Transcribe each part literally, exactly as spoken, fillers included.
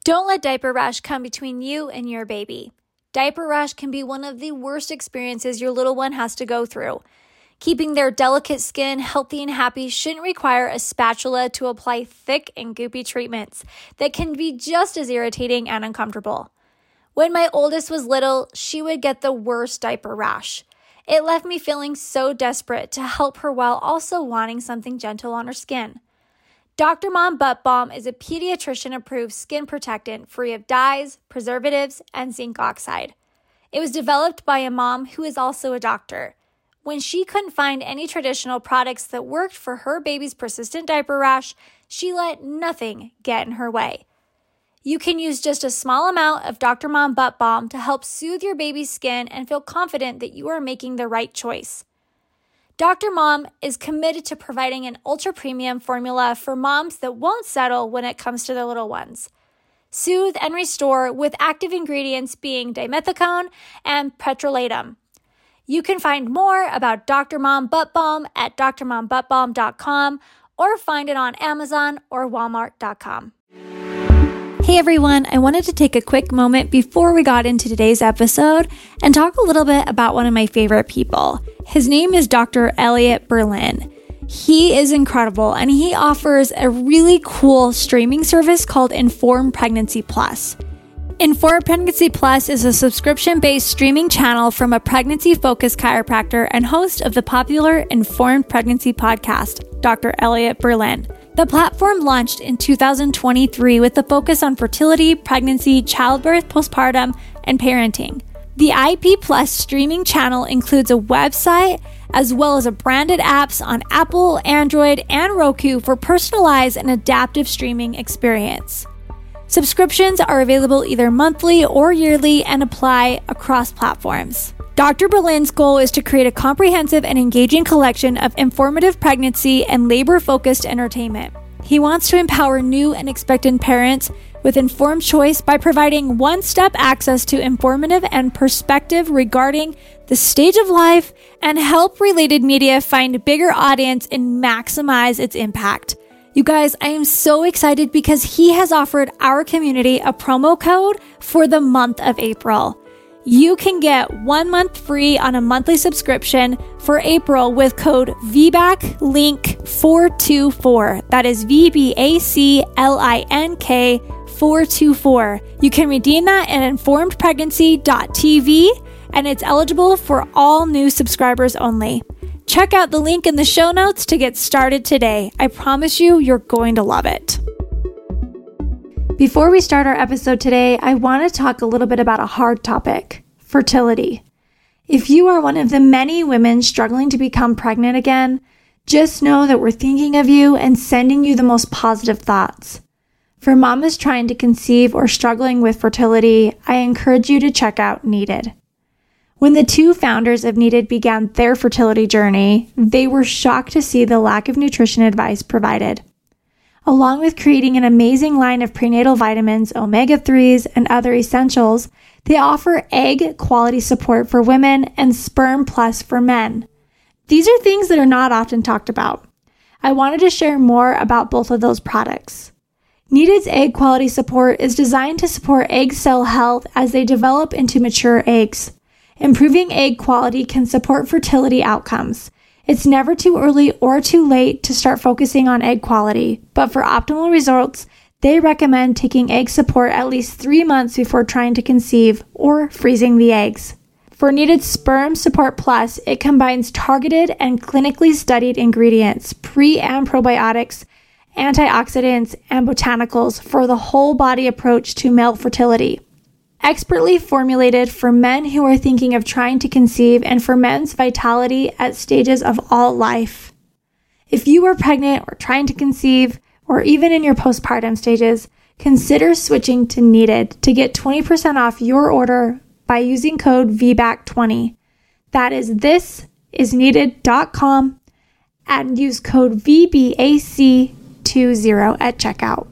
Don't let diaper rash come between you and your baby. Diaper rash can be one of the worst experiences your little one has to go through. Keeping their delicate skin healthy and happy shouldn't require a spatula to apply thick and goopy treatments that can be just as irritating and uncomfortable. When my oldest was little, she would get the worst diaper rash. It left me feeling so desperate to help her while also wanting something gentle on her skin. Doctor Mom Butt Balm is a pediatrician-approved skin protectant free of dyes, preservatives, and zinc oxide. It was developed by a mom who is also a doctor. When she couldn't find any traditional products that worked for her baby's persistent diaper rash, she let nothing get in her way. You can use just a small amount of Doctor Mom Butt Balm to help soothe your baby's skin and feel confident that you are making the right choice. Doctor Mom is committed to providing an ultra-premium formula for moms that won't settle when it comes to their little ones. Soothe and restore with active ingredients being dimethicone and petrolatum. You can find more about Doctor Mom Butt Balm at d r mom butt balm dot com or find it on Amazon or walmart dot com. Hey everyone, I wanted to take a quick moment before we got into today's episode and talk a little bit about one of my favorite people. His name is Doctor Elliot Berlin. He is incredible and he offers a really cool streaming service called Informed Pregnancy Plus. Informed Pregnancy Plus is a subscription-based streaming channel from a pregnancy-focused chiropractor and host of the popular Informed Pregnancy podcast, Doctor Elliot Berlin. The platform launched in two thousand twenty-three with a focus on fertility, pregnancy, childbirth, postpartum, and parenting. The I P Plus streaming channel includes a website as well as a branded apps on Apple, Android, and Roku for personalized and adaptive streaming experience. Subscriptions are available either monthly or yearly and apply across platforms. Doctor Berlin's goal is to create a comprehensive and engaging collection of informative pregnancy and labor-focused entertainment. He wants to empower new and expectant parents with informed choice by providing one-step access to informative and perspective regarding the stage of life and help related media find a bigger audience and maximize its impact. You guys, I am so excited because he has offered our community a promo code for the month of April. You can get one month free on a monthly subscription for April with code V B A C Link four two four. That is V B A C L I N K four two four. You can redeem that at informed pregnancy dot t v and it's eligible for all new subscribers only. Check out the link in the show notes to get started today. I promise you, you're going to love it. Before we start our episode today, I want to talk a little bit about a hard topic, fertility. If you are one of the many women struggling to become pregnant again, just know that we're thinking of you and sending you the most positive thoughts. For mamas trying to conceive or struggling with fertility, I encourage you to check out Needed. When the two founders of Needed began their fertility journey, they were shocked to see the lack of nutrition advice provided. Along with creating an amazing line of prenatal vitamins, omega threes, and other essentials, they offer egg quality support for women and Sperm Plus for men. These are things that are not often talked about. I wanted to share more about both of those products. Needed's egg quality support is designed to support egg cell health as they develop into mature eggs. Improving egg quality can support fertility outcomes. It's never too early or too late to start focusing on egg quality, but for optimal results, they recommend taking egg support at least three months before trying to conceive or freezing the eggs. For Needed Sperm Support Plus, it combines targeted and clinically studied ingredients, pre- and probiotics, antioxidants, and botanicals for the whole body approach to male fertility. Expertly formulated for men who are thinking of trying to conceive and for men's vitality at stages of all life. If you are pregnant or trying to conceive, or even in your postpartum stages, consider switching to Needed to get twenty percent off your order by using code V B A C twenty. That is this is needed dot com and use code V B A C twenty at checkout.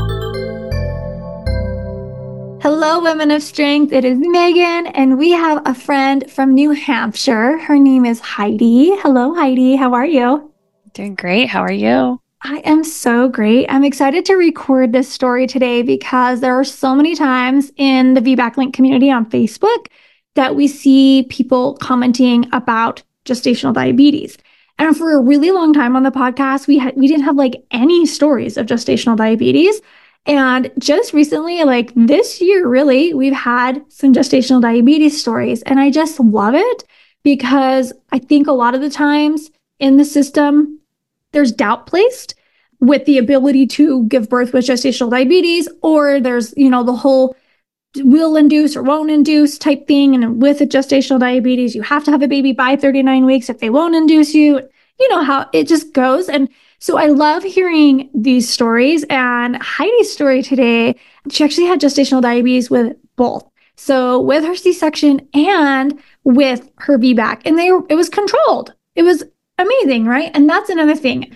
Hello, Women of Strength. It is Megan, and we have a friend from New Hampshire. Her name is Heidi. Hello, Heidi. How are you? Doing great. How are you? I am so great. I'm excited to record this story today because there are so many times in the V BAC Link community on Facebook that we see people commenting about gestational diabetes. And for a really long time on the podcast, we had we didn't have like any stories of gestational diabetes. And just recently, like this year, really, we've had some gestational diabetes stories. And I just love it because I think a lot of the times in the system, there's doubt placed with the ability to give birth with gestational diabetes, or there's, you know, the whole will induce or won't induce type thing. And with a gestational diabetes, you have to have a baby by thirty-nine weeks if they won't induce you. You know how it just goes. And so I love hearing these stories. And Heidi's story today, she actually had gestational diabetes with both. So with her C-section and with her V BAC, and they it was controlled. It was amazing, right? And that's another thing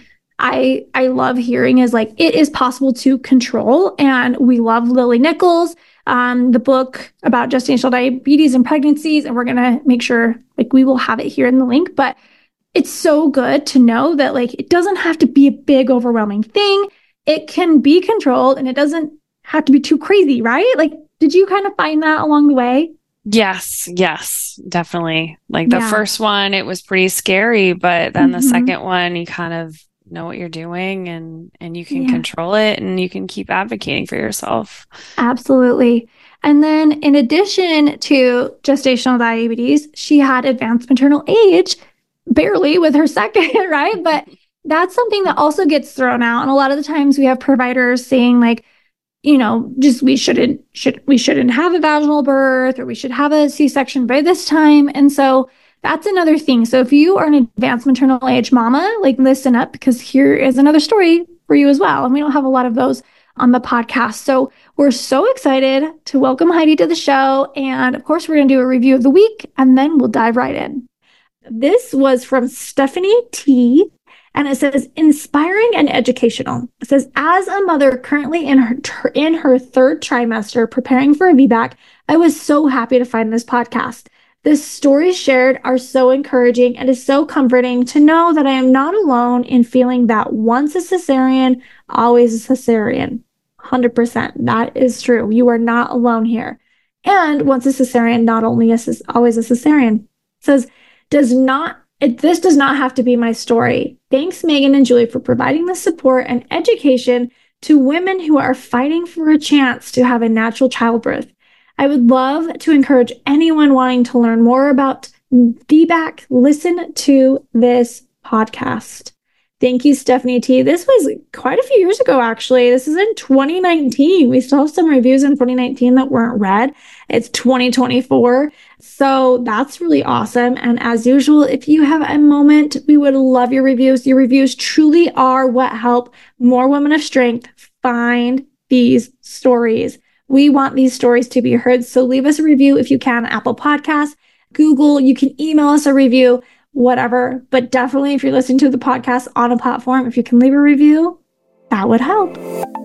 I I love hearing is like it is possible to control. And we love Lily Nichols, um, the book about gestational diabetes and pregnancies, and we're gonna make sure like we will have it here in the link. But it's so good to know that like it doesn't have to be a big overwhelming thing. It can be controlled, and it doesn't have to be too crazy, right? Like, did you kind of find that along the way? Yes, yes, definitely. Like the Yeah. first one, it was pretty scary, but then Mhm. the second one, you kind of know what you're doing and and you can Yeah. control it and you can keep advocating for yourself. Absolutely. And then in addition to gestational diabetes, she had advanced maternal age, barely with her second, right? But that's something that also gets thrown out. And a lot of the times we have providers saying like, you know, just we shouldn't should we shouldn't have a vaginal birth, or we should have a C-section by this time. And so that's another thing. So if you are an advanced maternal age mama, like listen up, because here is another story for you as well. And we don't have a lot of those on the podcast. So we're so excited to welcome Heidi to the show. And of course, we're going to do a review of the week, and then we'll dive right in. This was from Stephanie T. And it says, inspiring and educational. It says, as a mother currently in her in her third trimester preparing for a V BAC, I was so happy to find this podcast. The stories shared are so encouraging, and is so comforting to know that I am not alone in feeling that once a cesarean, always a cesarean. one hundred percent. That is true. You are not alone here. And once a cesarean, not only a, always a cesarean. It says, does not It, this does not have to be my story. Thanks, Megan and Julie, for providing the support and education to women who are fighting for a chance to have a natural childbirth. I would love to encourage anyone wanting to learn more about V BAC, listen to this podcast. Thank you, Stephanie T. This was quite a few years ago, actually. This is in twenty nineteen. We still have some reviews in twenty nineteen that weren't read. It's twenty twenty-four. So that's really awesome. And as usual, if you have a moment, we would love your reviews. Your reviews truly are what help more women of strength find these stories. We want these stories to be heard. So leave us a review if you can, Apple Podcasts, Google. You can email us a review, whatever. But definitely, if you're listening to the podcast on a platform, if you can leave a review, that would help.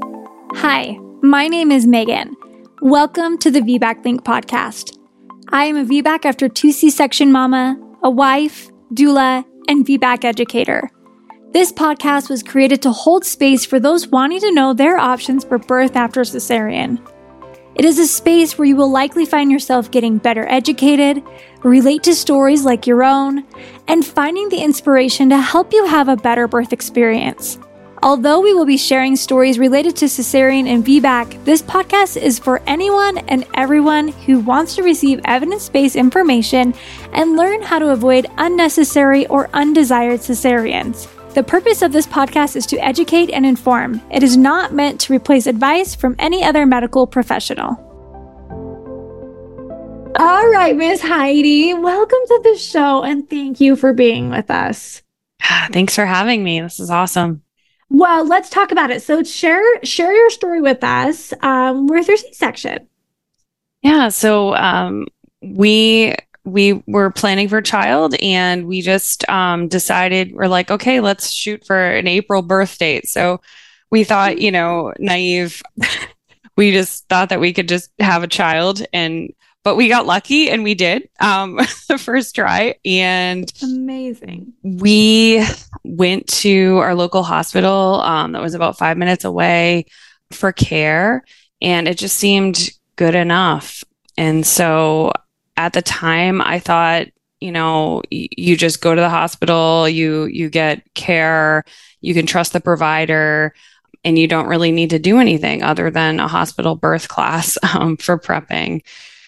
Hi, my name is Megan. Welcome to the V BAC Link podcast. I am a V BAC after two C-section mama, a wife, doula, and V BAC educator. This podcast was created to hold space for those wanting to know their options for birth after cesarean. It is a space where you will likely find yourself getting better educated, relate to stories like your own, and finding the inspiration to help you have a better birth experience. Although we will be sharing stories related to cesarean and V BAC, this podcast is for anyone and everyone who wants to receive evidence-based information and learn how to avoid unnecessary or undesired cesareans. The purpose of this podcast is to educate and inform. It is not meant to replace advice from any other medical professional. All right, Miss Heidi, welcome to the show, and thank you for being with us. Thanks for having me. This is awesome. Well, let's talk about it. So share share your story with us um, with your C-section. Yeah. So um, we we were planning for a child, and we just um, decided we're like, okay, let's shoot for an April birth date. So we thought, you know, naive. We just thought that we could just have a child, and but we got lucky and we did um, the first try. And amazing. We went to our local hospital um, that was about five minutes away for care, and it just seemed good enough. And so at the time, I thought, you know, y- you just go to the hospital, you you get care, you can trust the provider, and you don't really need to do anything other than a hospital birth class um, for prepping.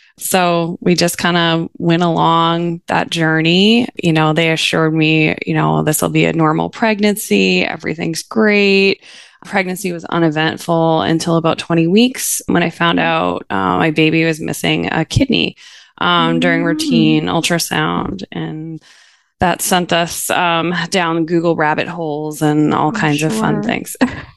So we just kind of went along that journey. You know, they assured me, you know, this will be a normal pregnancy. Everything's great. Pregnancy was uneventful until about twenty weeks when I found out uh, my baby was missing a kidney um, mm. during routine ultrasound. And that sent us um, down Google rabbit holes and all I'm kinds sure. of fun things.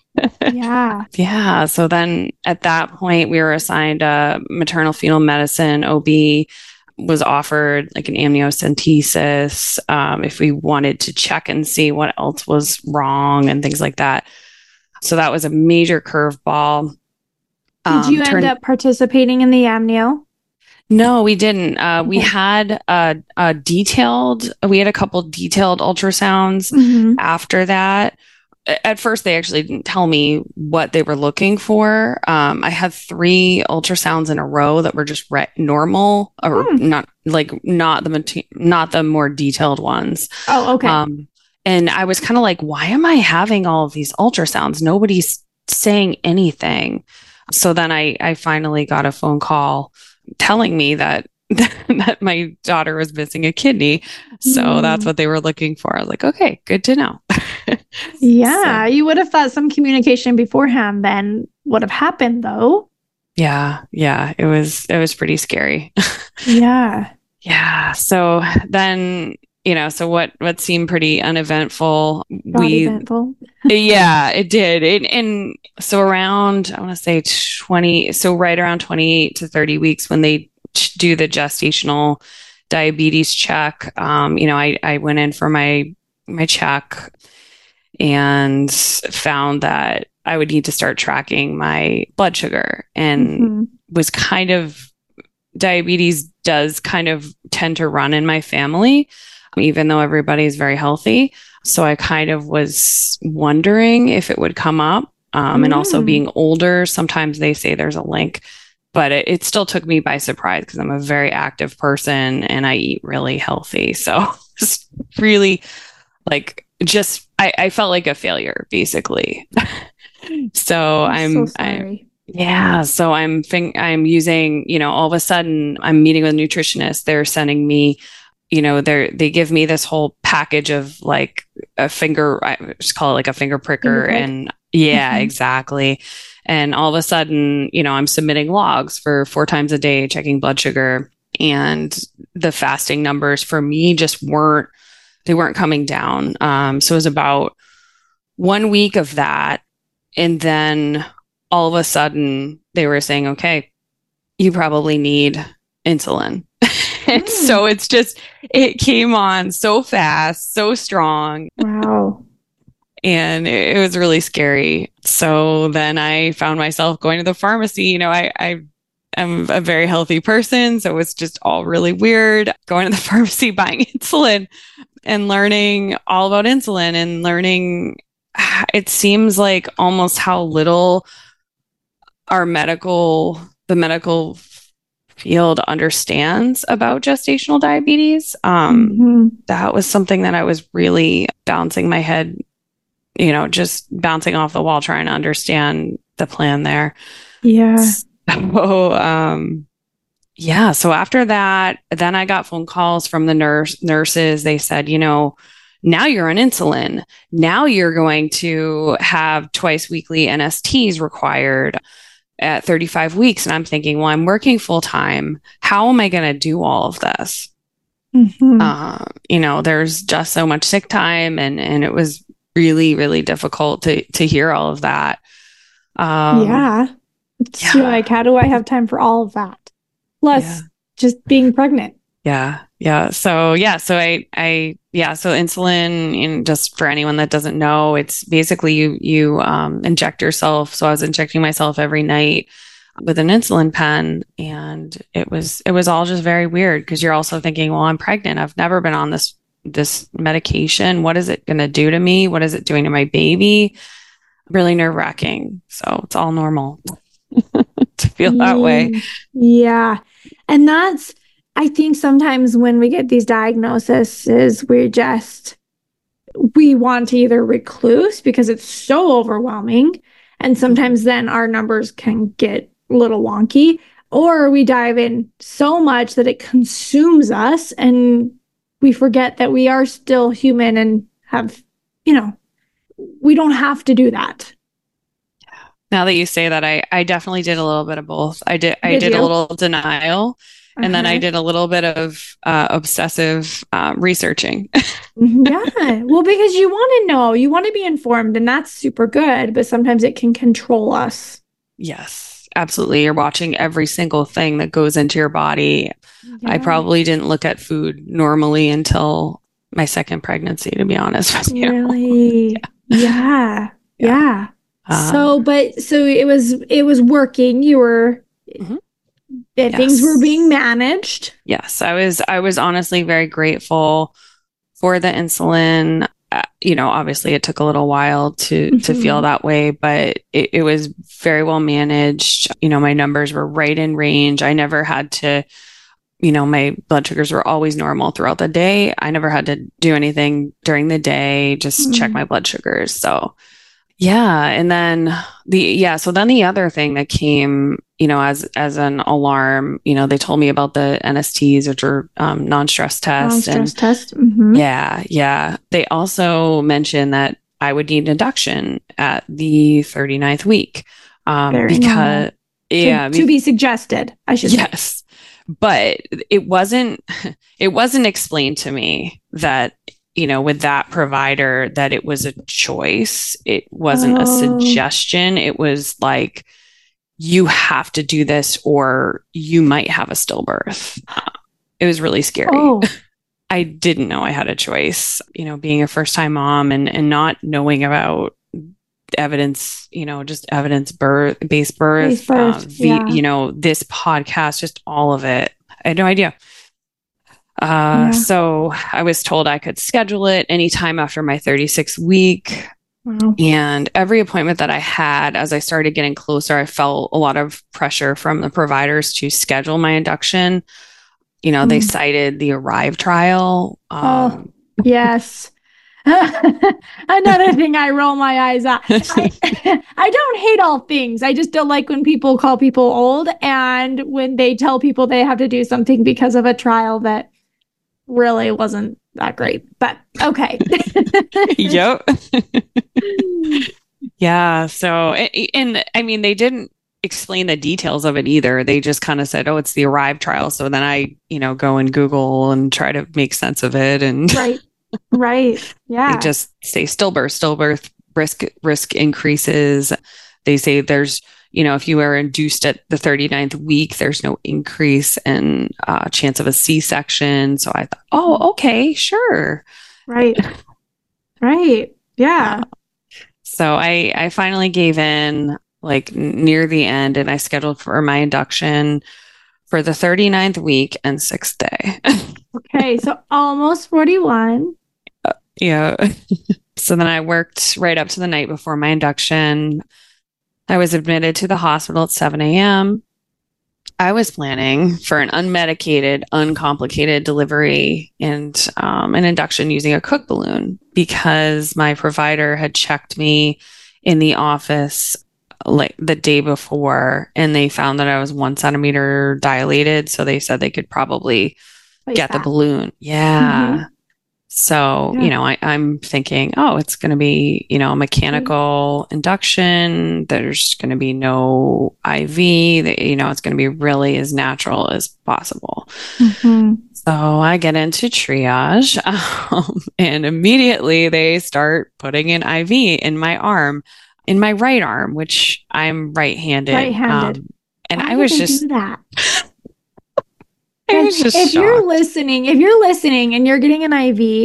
Yeah. Yeah. So then at that point, we were assigned a maternal fetal medicine. O B was offered like an amniocentesis um, if we wanted to check and see what else was wrong and things like that. So that was a major curveball. Um, Did you turn- end up participating in the amnio? No, we didn't. Uh, we had a, a detailed, we had a couple detailed ultrasounds mm-hmm. after that. At first, they actually didn't tell me what they were looking for. Um, I had three ultrasounds in a row that were just re- normal, or mm. not like not the mate- not the more detailed ones. Oh, okay. Um, and I was kind of like, why am I having all of these ultrasounds? Nobody's saying anything. So then I I finally got a phone call telling me that that my daughter was missing a kidney. So mm. that's what they were looking for. I was like, okay, good to know. Yeah, so, you would have thought some communication beforehand then would have happened though. Yeah, yeah, it was it was pretty scary. Yeah. Yeah. So then, you know, so what what seemed pretty uneventful, Not we eventful. Yeah, it did. It, and so around I want to say twenty, so right around twenty-eight to thirty weeks when they do the gestational diabetes check, um, you know, I I went in for my my check and found that I would need to start tracking my blood sugar, and mm-hmm. was kind of, diabetes does kind of tend to run in my family, even though everybody's very healthy. So I kind of was wondering if it would come up. Um, mm. And also being older, sometimes they say there's a link, but it, it still took me by surprise because I'm a very active person and I eat really healthy. So just really like, just, I, I felt like a failure basically. so I'm, I'm so sorry. I, yeah. So I'm, think, I'm using, you know, all of a sudden I'm meeting with a nutritionist. They're sending me, you know, they're, they give me this whole package of like a finger, I just call it like a finger pricker. Finger prick. And yeah, mm-hmm. exactly. And all of a sudden, you know, I'm submitting logs for four times a day, checking blood sugar, and the fasting numbers for me just weren't, they weren't coming down. Um, so it was about one week of that. And then all of a sudden they were saying, okay, you probably need insulin. And mm. so it's just, it came on so fast, so strong. Wow. And it, it was really scary. So then I found myself going to the pharmacy. You know, I, I am a very healthy person. So it was just all really weird going to the pharmacy, buying insulin and learning all about insulin and learning, it seems like almost how little our medical, the medical field understands about gestational diabetes. Um, mm-hmm. That was something that I was really bouncing my head, you know, just bouncing off the wall, trying to understand the plan there. Yeah. So, um, yeah. So after that, then I got phone calls from the nurse nurses. They said, you know, now you're on insulin. Now you're going to have twice weekly N S Ts required at thirty-five weeks. And I'm thinking, well, I'm working full time. How am I going to do all of this? Mm-hmm. Uh, you know, there's just so much sick time, and, and it was really, really difficult to, to hear all of that. Um, yeah. It's yeah. like, how do I have time for all of that? Plus yeah. just being pregnant. Yeah. Yeah. So, yeah. So I, I, yeah. So insulin, and just for anyone that doesn't know, it's basically you, you, um, inject yourself. So I was injecting myself every night, with an insulin pen. And it was, it was all just very weird because you're also thinking, well, I'm pregnant. I've never been on this, this medication. What is it going to do to me? What is it doing to my baby? Really nerve wracking. So it's all normal to feel that way. Yeah. And that's, I think sometimes when we get these diagnoses, we just, we want to either recluse because it's so overwhelming. And sometimes then our numbers can get a little wonky, or we dive in so much that it consumes us and we forget that we are still human and have, you know, we don't have to do that. Now that you say that, I, I definitely did a little bit of both. I did, I Did did you? a little denial. And Uh-huh. then I did a little bit of uh, obsessive um, researching. Yeah. Well, because you want to know, you want to be informed, and that's super good, but sometimes it can control us. Yes, absolutely. You're watching every single thing that goes into your body. I Yeah. probably didn't look at food normally until my second pregnancy, to be honest with you. Really? Yeah. Yeah. Yeah. Um, So, but so it was it was working. You were Mhm. that things Yes. were being managed. Yes, I was I was honestly very grateful for the insulin. Uh, you know, obviously it took a little while to to feel Mhm. that way, but it, it was very well managed. You know, my numbers were right in range. I never had to, you know, my blood sugars were always normal throughout the day. I never had to do anything during the day, just check Mm. my blood sugars. So yeah, and then the yeah, so then the other thing that came, you know, as as an alarm, you know, they told me about the N S Ts, which are um, non-stress tests, Non-stress and test. Mhm. yeah, yeah. They also mentioned that I would need induction at the thirty-ninth week, um, Very because normal. yeah, To, to be suggested, I should say. yes, but it wasn't it wasn't explained to me that, you know, with that provider, that it was a choice. It wasn't a Oh. suggestion. It was like, you have to do this or you might have a stillbirth. Uh, it was really scary. Oh. I didn't know I had a choice, you know, being a first time mom and, and not knowing about evidence, you know, just evidence birth, based birth, Based birth, uh, v- yeah. you know, this podcast, just all of it. I had no idea. Uh, Yeah. So I was told I could schedule it anytime after my thirty-sixth week. Wow. And every appointment that I had, as I started getting closer, I felt a lot of pressure from the providers to schedule my induction. You know, they Mm. cited the ARRIVE trial. Um, Oh, yes. Another thing I roll my eyes at. I, I don't hate all things. I just don't like when people call people old and when they tell people they have to do something because of a trial that really wasn't that great. But okay. Yep. Yeah. So, a- and I mean, they didn't explain the details of it either. They just kind of said, oh, it's the ARRIVE trial. So then I, you know, go and Google and try to make sense of it. And Right. Right. they Yeah. just say stillbirth, stillbirth risk, risk increases. They say there's, you know, if you are induced at the thirty-ninth week, there's no increase in uh, chance of a C-section. So I thought, oh, okay, sure. Right. Right. Yeah. So I, I finally gave in like n- near the end, and I scheduled for my induction for the thirty-ninth week and sixth day. Okay. So almost forty-one. Yeah. So then I worked right up to the night before my induction. I was admitted to the hospital at seven a.m. I was planning for an unmedicated, uncomplicated delivery and um, an induction using a cook balloon because my provider had checked me in the office like the day before, and they found that I was one centimeter dilated. So they said they could probably Place get the that. balloon. Yeah. Mhm. So, Yeah. you know, I, I'm thinking, oh, it's going to be, you know, mechanical induction. There's going to be no I V. That, you know, it's going to be really as natural as possible. Mhm. So I get into triage, um, and immediately they start putting an I V in my arm, in my right arm, which I'm right-handed. Right-handed. Um, and Why I would was they just, do that? I was just If you're shocked. listening, if you're listening and you're getting an I V,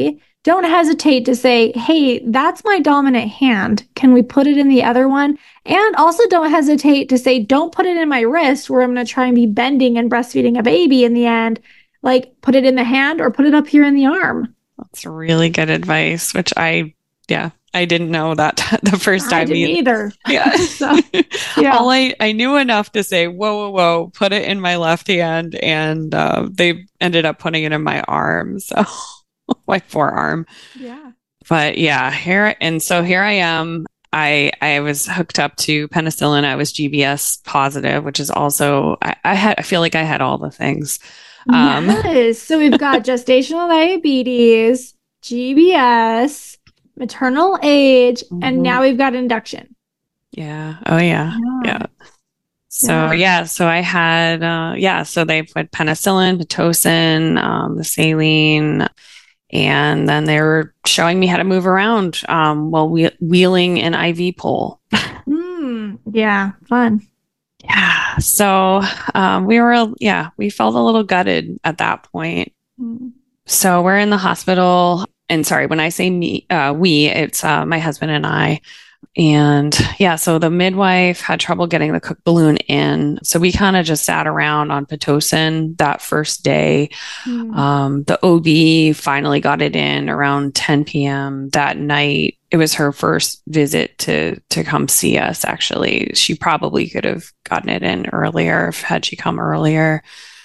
don't hesitate to say, hey, that's my dominant hand. Can we put it in the other one? And also don't hesitate to say, don't put it in my wrist where I'm going to try and be bending and breastfeeding a baby in the end. Like, put it in the hand or put it up here in the arm. That's really good advice, which I, yeah, I didn't know that the first time I didn't either. Yeah. So, yeah. All I, I knew enough to say, whoa, whoa, whoa, put it in my left hand. And uh, they ended up putting it in my arm. So my forearm. Yeah. But yeah, here, and so here I am. I, I was hooked up to penicillin. I was G B S positive, which is also, I, I had, I feel like I had all the things. Um, yes. So we've got gestational diabetes, G B S, maternal age, mm-hmm. and now we've got induction. Yeah. Oh yeah. Yeah. yeah. So yeah. yeah, so I had, uh, yeah, so they put penicillin, Pitocin, um, the saline, and then they were showing me how to move around um, while we- wheeling an I V pole. mm, yeah, fun. Yeah. So um, we were, yeah, we felt a little gutted at that point. Mm. So we're in the hospital. And sorry, when I say me, uh, we, it's uh, my husband and I. And yeah, so the midwife had trouble getting the cook balloon in. So we kind of just sat around on Pitocin that first day. Mm. Um, the O B finally got it in around ten p.m. that night. It was her first visit to to come see us, actually. She probably could have gotten it in earlier if had she come earlier.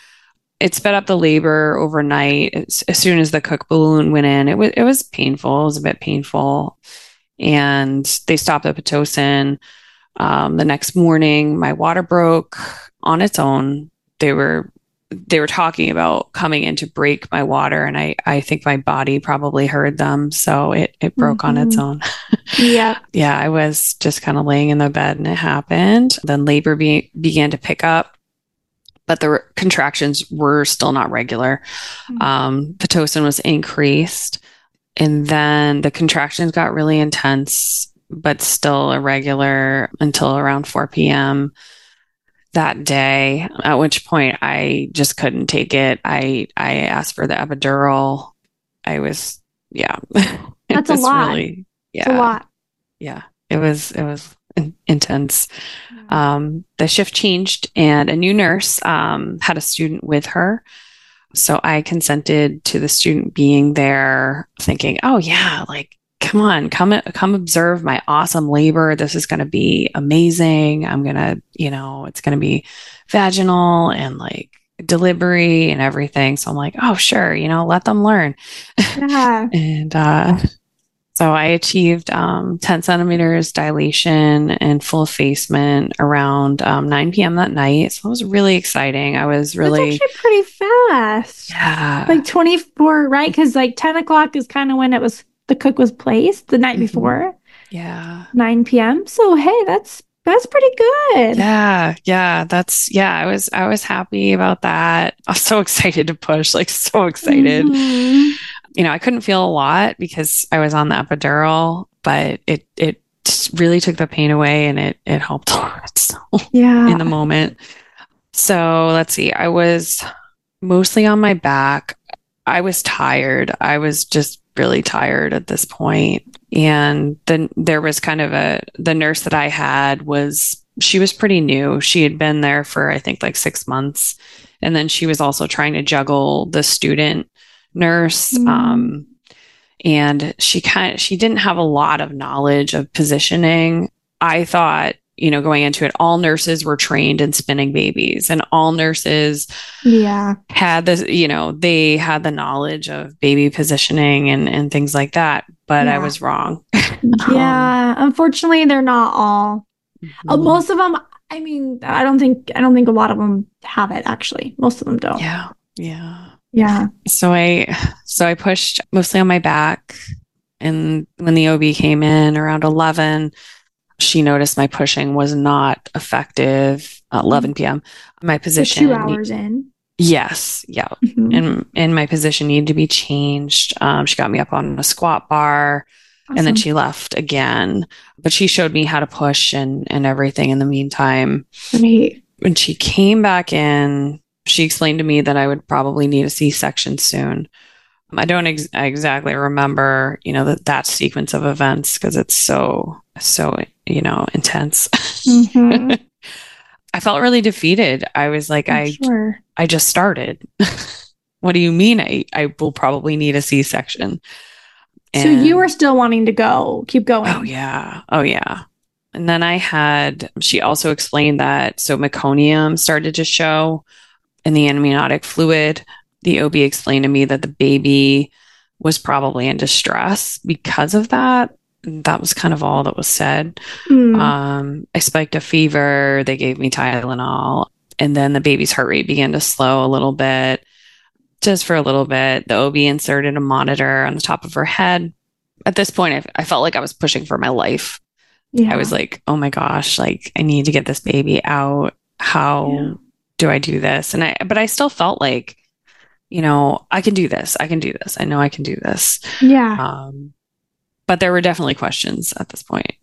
It sped up the labor overnight. As, as soon as the cook balloon went in, it was it was painful. It was a bit painful. And they stopped the Pitocin. Um, the next morning, my water broke on its own. They were they were talking about coming in to break my water, and I, I think my body probably heard them, so it, it broke mm-hmm. on its own. Yeah. Yeah, I was just kind of laying in the bed, and it happened. Then labor be- began to pick up, but the re- contractions were still not regular. Mm-hmm. Um, Pitocin was increased. And then the contractions got really intense, but still irregular until around four p.m. that day, at which point I just couldn't take it. I, I asked for the epidural. I was, yeah. That's a lot. Really, yeah. It's a lot. Yeah. It was, it was in- intense. Yeah. Um, the shift changed and a new nurse um, had a student with her. So I consented to the student being there, thinking, oh yeah, like, come on, come, come observe my awesome labor. This is going to be amazing. I'm going to, you know, it's going to be vaginal and like delivery and everything. So I'm like, oh, sure. You know, let them learn. Yeah. and, uh, so I achieved um, ten centimeters dilation and full effacement around um, nine p.m. that night. So it was really exciting. I was really... That's actually pretty fast. Yeah. Like twenty-four, right? Because like ten o'clock is kind of when it was, the cook was placed the night mm-hmm. before. Yeah. nine p.m. So, hey, that's that's pretty good. Yeah. Yeah. That's, yeah, I was, I was happy about that. I was so excited to push, like so excited. Mm-hmm. You know, I couldn't feel a lot because I was on the epidural, but it it really took the pain away and it it helped a lot. So, yeah. in the moment. So let's see. I was mostly on my back. I was tired. I was just really tired at this point. And then there was kind of a the nurse that I had was she was pretty new. She had been there for I think like six months. And then she was also trying to juggle the student nurse. Mm. Um, and she kind of, she didn't have a lot of knowledge of positioning. I thought, you know, going into it, all nurses were trained in spinning babies and all nurses yeah. had this, you know, they had the knowledge of baby positioning and, and things like that, but yeah. I was wrong. Yeah. um, unfortunately, they're not all, mm-hmm. uh, most of them, I mean, I don't think, I don't think a lot of them have it actually. Most of them don't. Yeah. Yeah. Yeah. So I, so I pushed mostly on my back. And when the O B came in around eleven, she noticed my pushing was not effective. Uh, eleven p.m. My position. So two hours in. Yes. Yeah. Mm-hmm. And, and my position needed to be changed. Um, she got me up on a squat bar awesome. And then she left again, but she showed me how to push and, and everything in the meantime. Right. When she came back in, she explained to me that I would probably need a C-section soon. I don't ex- exactly remember, you know, that that sequence of events because it's so, so, you know, intense. Mm-hmm. I felt really defeated. I was like, I'm I, sure. I just started. What do you mean? I, I will probably need a C-section. So you were And still wanting to go, keep going. oh yeah, oh yeah. And then I had. She also explained that so meconium started to show in the amniotic fluid. The O B explained to me that the baby was probably in distress because of that. That was kind of all that was said. Mm. Um, I spiked a fever. They gave me Tylenol. And then the baby's heart rate began to slow a little bit, just for a little bit. The O B inserted a monitor on the top of her head. At this point, I, I felt like I was pushing for my life. Yeah. I was like, oh my gosh, like I need to get this baby out. How Yeah. do I do this? And I, but I still felt like, you know, I can do this. I can do this. I know I can do this. Yeah. Um, but there were definitely questions at this point.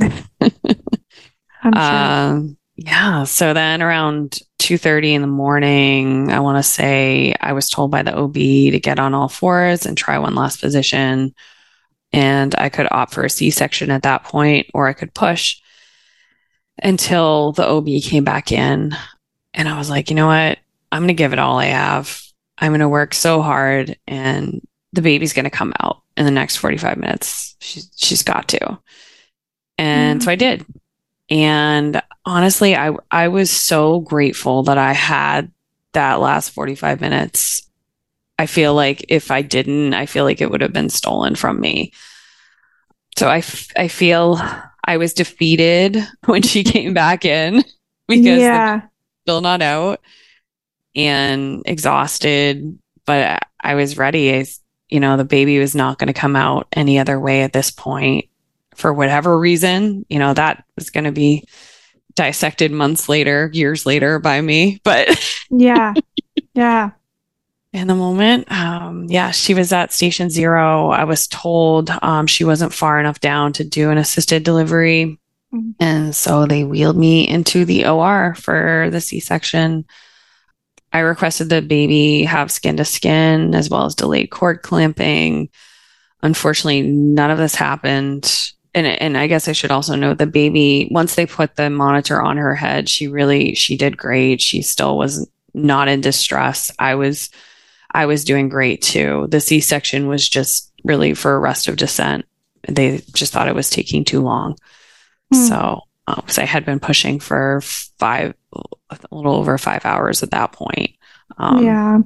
I'm sure. Um, yeah. So then around two thirty in the morning, I want to say I was told by the O B to get on all fours and try one last position. And I could opt for a C-section at that point, or I could push until the O B came back in. And I was like, you know what? I'm going to give it all I have. I'm going to work so hard, and the baby's going to come out in the next forty-five minutes. She's, she's got to. And Yeah. so I did. And honestly, I, I was so grateful that I had that last forty-five minutes. I feel like if I didn't, I feel like it would have been stolen from me. So I, f- I feel I was defeated when she came back in because Yeah. the still not out and exhausted, but I was ready. I, you know, the baby was not going to come out any other way at this point for whatever reason. You know, that was going to be dissected months later, years later by me. But Yeah. Yeah. in the moment, um, yeah, she was at station zero. I was told um, she wasn't far enough down to do an assisted delivery. Mhm. And so they wheeled me into the O R for the C-section. I requested the baby have skin to skin as well as delayed cord clamping. Unfortunately, none of this happened. And, and I guess I should also note the baby, once they put the monitor on her head, she really, she did great. She still was not in distress. I was, I was doing great too. The C-section was just really for arrest of descent. They just thought it was taking too long. Hmm. So, because I had been pushing for five, a little over five hours at that point. Um, Yeah.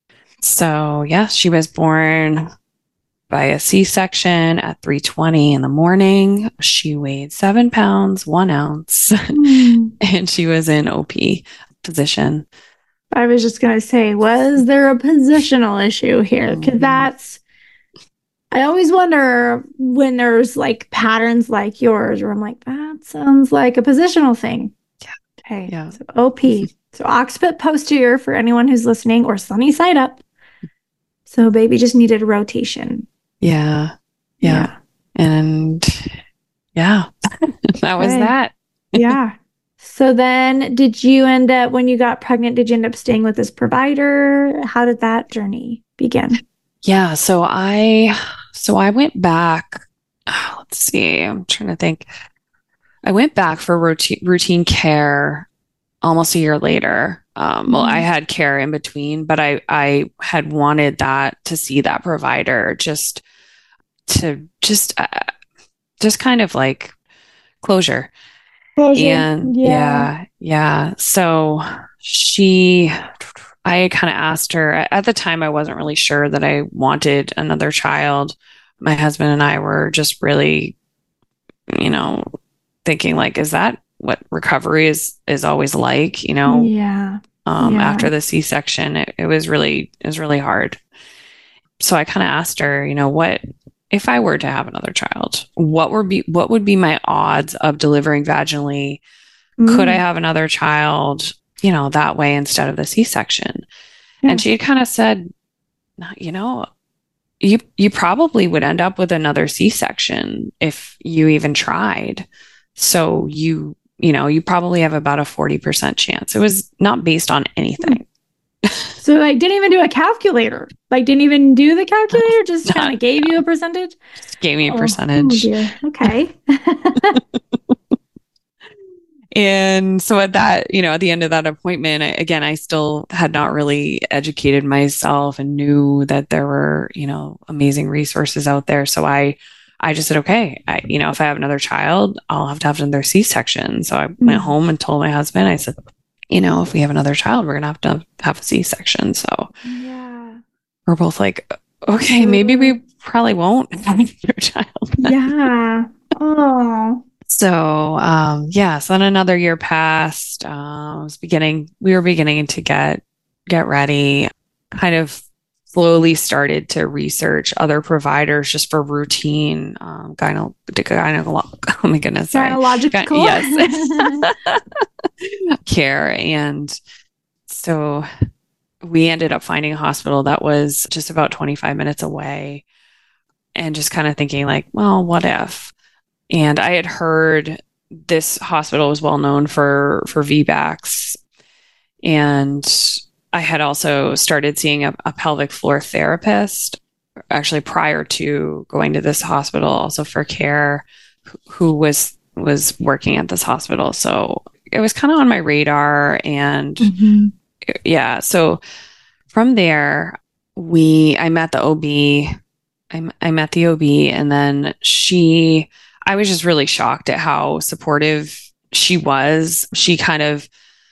So, yeah, she was born by a C-section at three twenty in the morning. She weighed seven pounds, one ounce, Hmm. and she was in O P position. I was just going to say, was there a positional issue here? Because Mhm. that's, I always wonder when there's like patterns like yours where I'm like, that sounds like a positional thing. Yeah. Okay. Yeah. So O P. So occiput posterior for anyone who's listening, or sunny side up. So baby just needed rotation. Yeah. Yeah. And yeah, that was Okay. that. Yeah. So then did you end up, when you got pregnant, did you end up staying with this provider? How did that journey begin? Yeah. So I, so I went back. oh, let's see. I'm trying to think. I went back for routine routine care almost a year later. Um, well, I Mhm. had care in between, but I I had wanted that to see that provider just to just uh, just kind of like closure. And Yeah. yeah, yeah. So she, I kind of asked her at the time, I wasn't really sure that I wanted another child. My husband and I were just really, you know, thinking like, is that what recovery is, is always like, you know, Yeah. um, Yeah. after the C-section, it, it was really, it was really hard. So I kind of asked her, you know, what, if I were to have another child, what would be, what would be my odds of delivering vaginally? Could I Mm. have another child, you know, that way instead of the C-section? Yeah. And she had kind of said, you know, you you probably would end up with another C-section if you even tried. So you, you know, you probably have about a forty percent chance. It was not based on anything. So like didn't even do a calculator. Like didn't even do the calculator, just kind of gave you a percentage? Just gave me a Oh, percentage. Oh dear. Okay. And so at that, you know, at the end of that appointment, I, again, I still had not really educated myself and knew that there were, you know, amazing resources out there. So I, I just said, okay, I, you know, if I have another child, I'll have to have another C-section. So I Mm. went home and told my husband, I said, you know, if we have another child, we're going to have to have a C-section. So Yeah. we're both like, okay, maybe we probably won't have another child. Yeah. Oh. So, um, yeah, so then another year passed. Uh, I was beginning, we were beginning to get, get ready, kind of slowly started to research other providers just for routine, um, gyno, gynecolog, oh my goodness, sorry. Gynecological. Yes. Care. And so we ended up finding a hospital that was just about twenty-five minutes away and just kind of thinking like, well, what if? And I had heard this hospital was well known for, for V BACs. And I had also started seeing a, a pelvic floor therapist actually prior to going to this hospital, also for care, who was, was working at this hospital. So it was kind of on my radar. And Mm-hmm. yeah, so from there, we, I met the O B, I, I met the O B, and then she, I was just really shocked at how supportive she was. She kind of,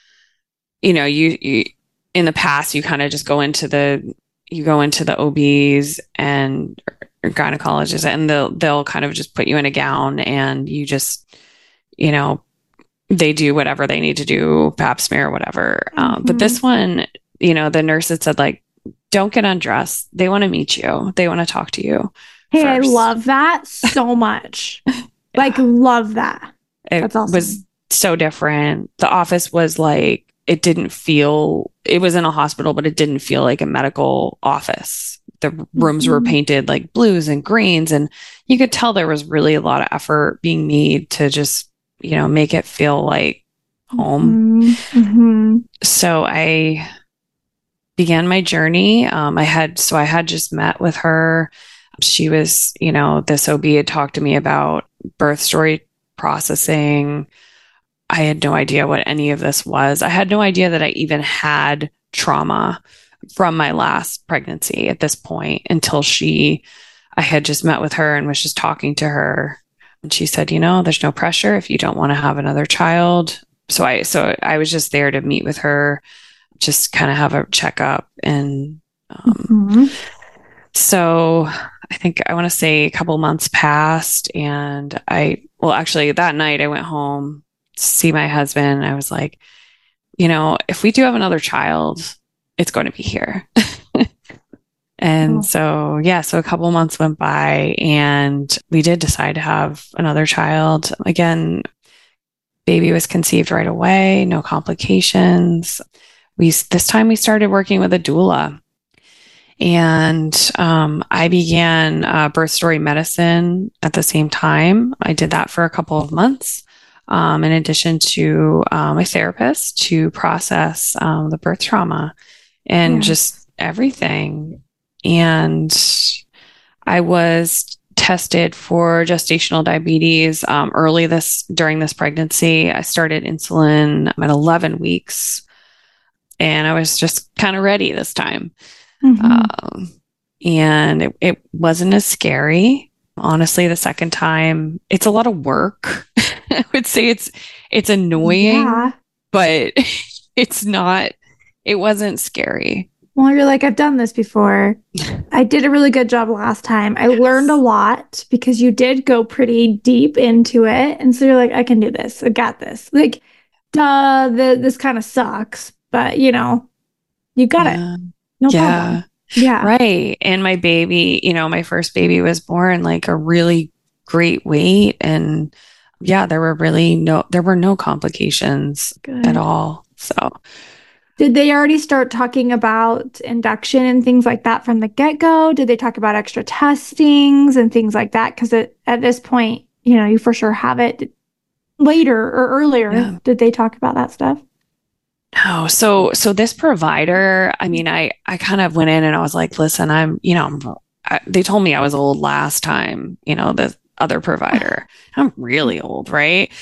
you know, you, you in the past, you kind of just go into the, you go into the O Bs and or gynecologists, and they'll, they'll kind of just put you in a gown and you just, you know, they do whatever they need to do, pap smear, whatever. Mm-hmm. Um, but this one, you know, the nurse had said like, don't get undressed. They want to meet you. They want to talk to you. Hey, first. I love that so much. Yeah. Like, love that. It That's awesome. was so different. The office was like, it didn't feel, it was in a hospital, but it didn't feel like a medical office. The rooms mm-hmm. were painted like blues and greens, and you could tell there was really a lot of effort being made to just, you know, make it feel like home. Mm-hmm. So I began my journey. Um, I had, so I had just met with her. She was, you know, this O B had talked to me about birth story processing. I had no idea what any of this was. I had no idea that I even had trauma from my last pregnancy at this point until she, I had just met with her and was just talking to her. And she said, you know, there's no pressure if you don't want to have another child. So I, so I was just there to meet with her, just kind of have a checkup. And um, mm-hmm. so I think I want to say a couple months passed, and I, well, actually that night I went home to see my husband. I was like, you know, if we do have another child, it's going to be here. And oh. so, yeah, so a couple months went by and we did decide to have another child. Again, baby was conceived right away, no complications. We, this time we started working with a doula. And um, I began uh, birth story medicine at the same time. I did that for a couple of months, um, in addition to um, a therapist to process um, the birth trauma and yeah. just everything. And I was tested for gestational diabetes um, early this during this pregnancy. I started insulin at eleven weeks, and I was just kind of ready this time. Mm-hmm. Um, and it, it wasn't as scary. Honestly, the second time, it's a lot of work. I would say it's, it's annoying, yeah. but it's not, it wasn't scary. Well, you're like, I've done this before. I did a really good job last time. I yes. learned a lot because you did go pretty deep into it. And so you're like, I can do this. I got this. Like, duh, the, this kind of sucks, but you know, you got yeah. it. No yeah. problem. Yeah. Right. And my baby, you know, my first baby was born like a really great weight. And yeah, there were really no, there were no complications Good. At all. So did they already start talking about induction and things like that from the get-go? Did they talk about extra testings and things like that? Because at this point, you know, you for sure have it later or earlier. Yeah. Did they talk about that stuff? No. So, so this provider, I mean, I, I kind of went in and I was like, listen, I'm, you know, I'm, I, they told me I was old last time, you know, the other provider. I'm really old, right?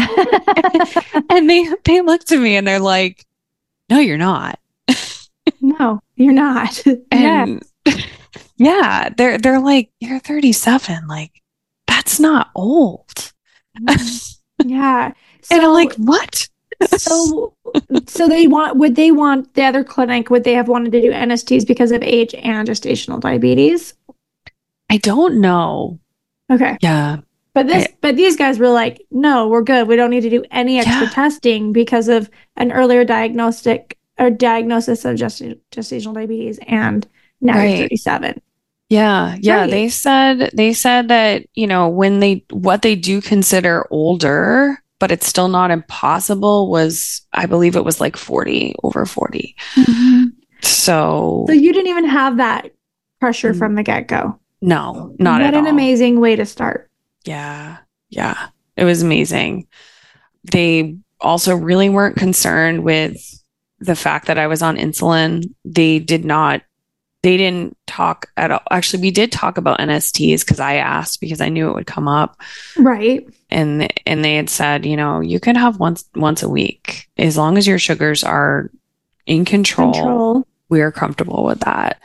And they, they looked at me and they're like, no, you're not. No, you're not. And yeah, they're, they're like, you're thirty-seven. Like, that's not old. Yeah. So, and I'm like, what? so, so they want, would they want the other clinic, would they have wanted to do N S Ts because of age and gestational diabetes? I don't know. Okay. Yeah. But this, I, but these guys were like, no, we're good. We don't need to do any extra yeah. testing because of an earlier diagnostic or diagnosis of gest- gestational diabetes. And now right. you're thirty-seven. Yeah. Yeah. Right. They said, they said that, you know, when they, what they do consider older, but it's still not impossible was, I believe it was like forty, over forty. Mm-hmm. So, so you didn't even have that pressure mm-hmm. from the get-go. No, not what at an all. Amazing way to start. Yeah. Yeah. It was amazing. They also really weren't concerned with the fact that I was on insulin. They did not, they didn't talk at all. Actually, we did talk about N S Ts because I asked because I knew it would come up. Right. And, and they had said, you know, you can have once, once a week as long as your sugars are in control. control. We are comfortable with that.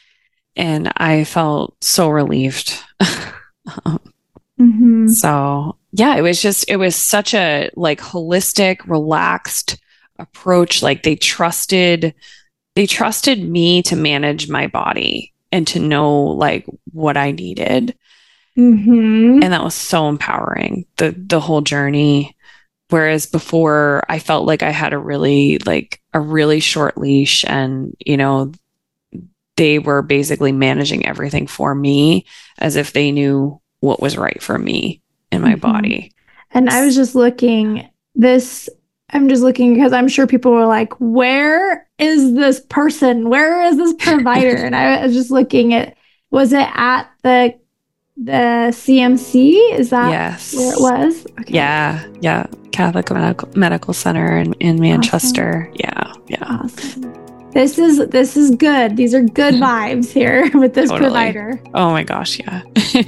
And I felt so relieved. um, mm-hmm. So yeah, it was just, it was such a like holistic, relaxed approach. Like they trusted, they trusted me to manage my body and to know like what I needed. Mm-hmm. And that was so empowering, the, the whole journey. Whereas before I felt like I had a really, like a really short leash and, you know, they were basically managing everything for me as if they knew what was right for me in my mm-hmm. body. And I was just looking this, I'm just looking because I'm sure people were like, where is this person? Where is this provider? And I was just looking at, was it at the, the C M C? Is that yes. where it was? Okay. Yeah. Yeah. Catholic Medical, Medical Center in, in Manchester. Awesome. Yeah. Yeah. Awesome. This is this is good. These are good vibes here with this totally. provider. Oh my gosh, yeah.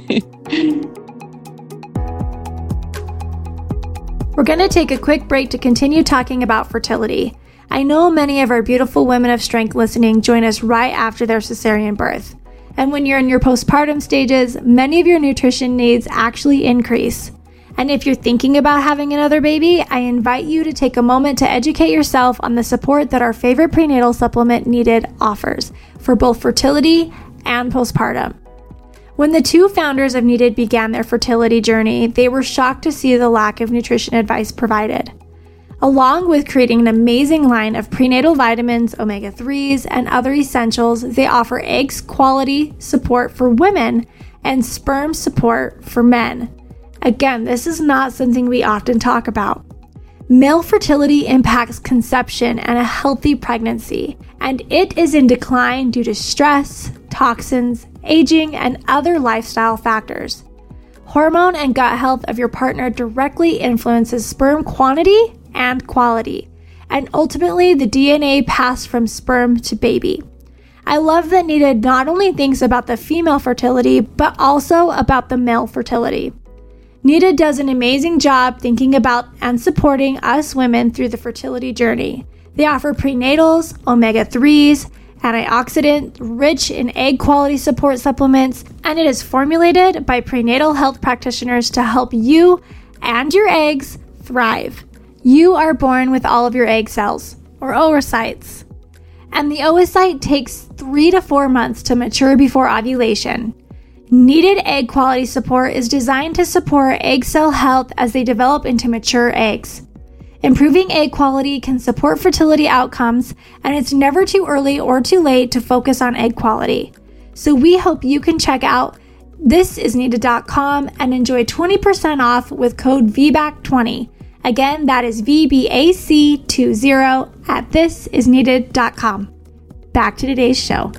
We're going to take a quick break to continue talking about fertility. I know many of our beautiful women of strength listening join us right after their cesarean birth. And when you're in your postpartum stages, many of your nutrition needs actually increase. And if you're thinking about having another baby, I invite you to take a moment to educate yourself on the support that our favorite prenatal supplement, Needed, offers for both fertility and postpartum. When the two founders of Needed began their fertility journey, they were shocked to see the lack of nutrition advice provided. Along with creating an amazing line of prenatal vitamins, omega threes, and other essentials, they offer eggs quality support for women and sperm support for men. Again, this is not something we often talk about. Male fertility impacts conception and a healthy pregnancy, and it is in decline due to stress, toxins, aging, and other lifestyle factors. Hormone and gut health of your partner directly influences sperm quantity and quality, and ultimately the D N A passed from sperm to baby. I love that Needed not only thinks about the female fertility, but also about the male fertility. Needed does an amazing job thinking about and supporting us women through the fertility journey. They offer prenatals, omega threes, antioxidant, rich in egg quality support supplements, and it is formulated by prenatal health practitioners to help you and your eggs thrive. You are born with all of your egg cells, or oocytes. And the oocyte takes three to four months to mature before ovulation. Needed egg quality support is designed to support egg cell health as they develop into mature eggs. Improving egg quality can support fertility outcomes, and it's never too early or too late to focus on egg quality. So we hope you can check out this is needed dot com and enjoy twenty percent off with code V B A C twenty. Again, that is V B A C twenty at this is needed dot com. Back to today's show.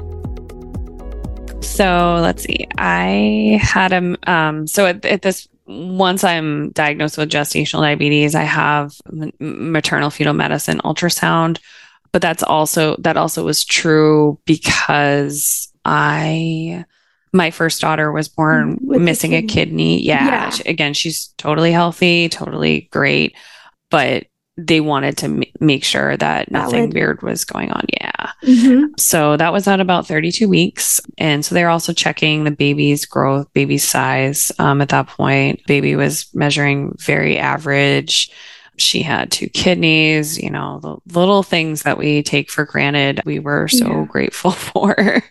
So let's see. I had a, um, so at, at this, once I'm diagnosed with gestational diabetes, I have maternal fetal medicine ultrasound, but that's also, that also was true because I, my first daughter was born With missing the a kidney. kidney. Yeah. Yeah. She- Again, she's totally healthy, totally great, but they wanted to m- make sure that nothing Valid. weird was going on. Yeah. Mhm. So that was at about thirty-two weeks. And so they're also checking the baby's growth, baby's size. Um, at that point, baby was measuring very average. She had two kidneys, you know, the little things that we take for granted. We were so Yeah. grateful for.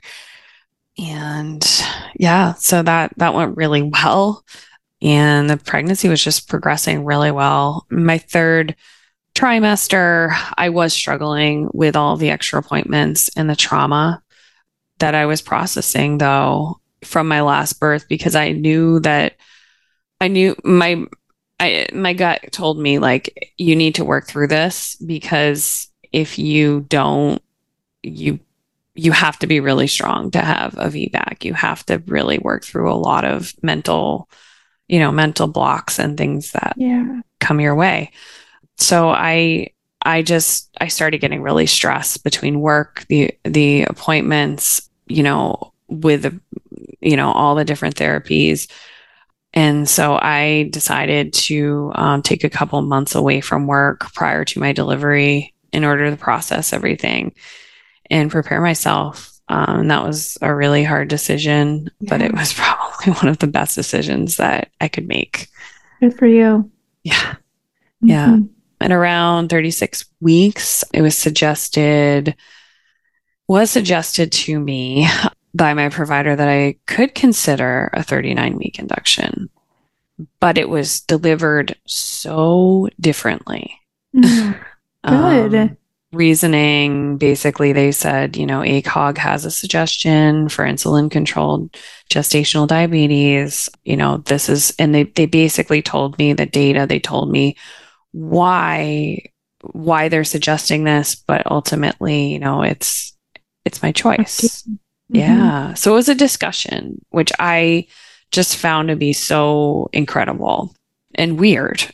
And yeah, so that, that went really well. And the pregnancy was just progressing really well. My third trimester, I was struggling with all the extra appointments and the trauma that I was processing, though, from my last birth, because I knew that I knew my I, my gut told me, like, you need to work through this, because if you don't, you you have to be really strong to have a V BAC. You have to really work through a lot of mental, you know, mental blocks and things that Yeah. come your way. So I, I just, I started getting really stressed between work, the, the appointments, you know, with, the, you know, all the different therapies. And so I decided to um, take a couple months away from work prior to my delivery in order to process everything and prepare myself. Um, and that was a really hard decision, but it Yeah. was probably one of the best decisions that I could make. Good for you. Yeah. Yeah. Mhm. And around thirty-six weeks, it was suggested, was suggested to me by my provider that I could consider a thirty-nine week induction, but it was delivered so differently. Mhm. Good. Um, reasoning, basically, they said, you know, A C O G has a suggestion for insulin controlled gestational diabetes. You know, this is, and they, they basically told me the data, they told me why, why they're suggesting this, but ultimately, you know, it's, it's my choice. Mhm. Yeah. So it was a discussion, which I just found to be so incredible and weird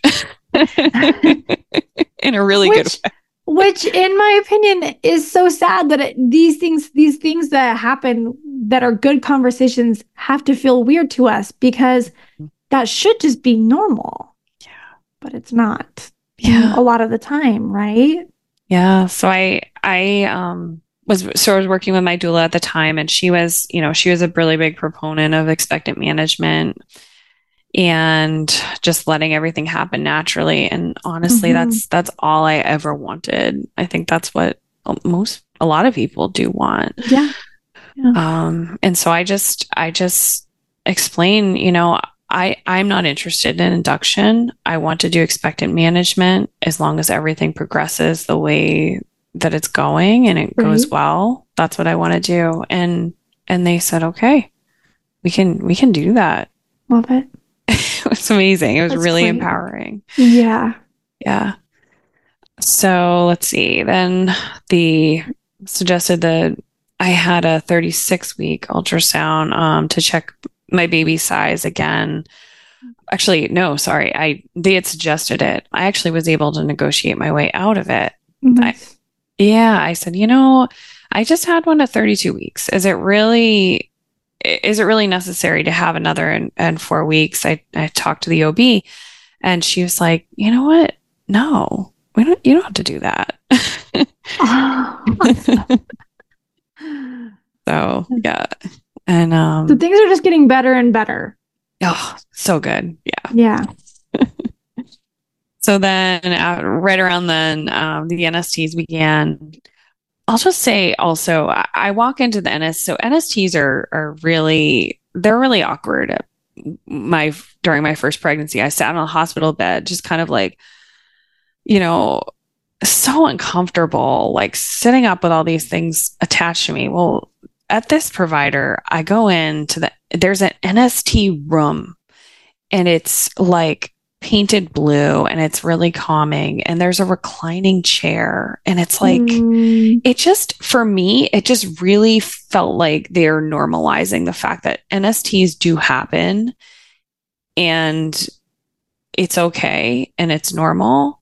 in a really good Which, way. which, in my opinion, is so sad that it, these things, these things that happen that are good conversations have to feel weird to us, because that should just be normal. Yeah. But it's not. Yeah. A lot of the time, right? Yeah. So I, I, um, was, so I was working with my doula at the time, and she was, you know, she was a really big proponent of expectant management and just letting everything happen naturally. And honestly, Mhm. that's, that's all I ever wanted. I think that's what most, a lot of people do want. Yeah. Yeah. Um, and so I just, I just explain, you know, I, I'm not interested in induction. I want to do expectant management as long as everything progresses the way that it's going and it goes Right. well. That's what I want to do. And, and they said, okay, we can, we can do that. Love it. It was amazing. It was That's really great. empowering. Yeah. Yeah. So let's see. Then the suggested that I had a thirty-six week ultrasound um, to check my baby size again. Actually, no, sorry. I they had suggested it. I actually was able to negotiate my way out of it. Nice. Yeah, I said, you know, I just had one at thirty-two weeks. Is it really, is it really necessary to have another in, in four weeks? I, I talked to the O B and she was like, you know what? No, we don't, you don't have to do that. Oh. So yeah. And, um, So things are just getting better and better. oh, so good. Yeah. Yeah. So then, uh, right around then, um, the N S Ts began. I'll just say also, I, I walk into the N S. So N S Ts are are really, they're really awkward. At my during my first pregnancy, I sat on a hospital bed, just kind of like, you know, so uncomfortable, like sitting up with all these things attached to me. Well, at this provider, I go into the, there's an N S T room, and it's like painted blue, and it's really calming, and there's a reclining chair, and it's like, Mm. it just, for me, it just really felt like they're normalizing the fact that N S Ts do happen, and it's okay and it's normal.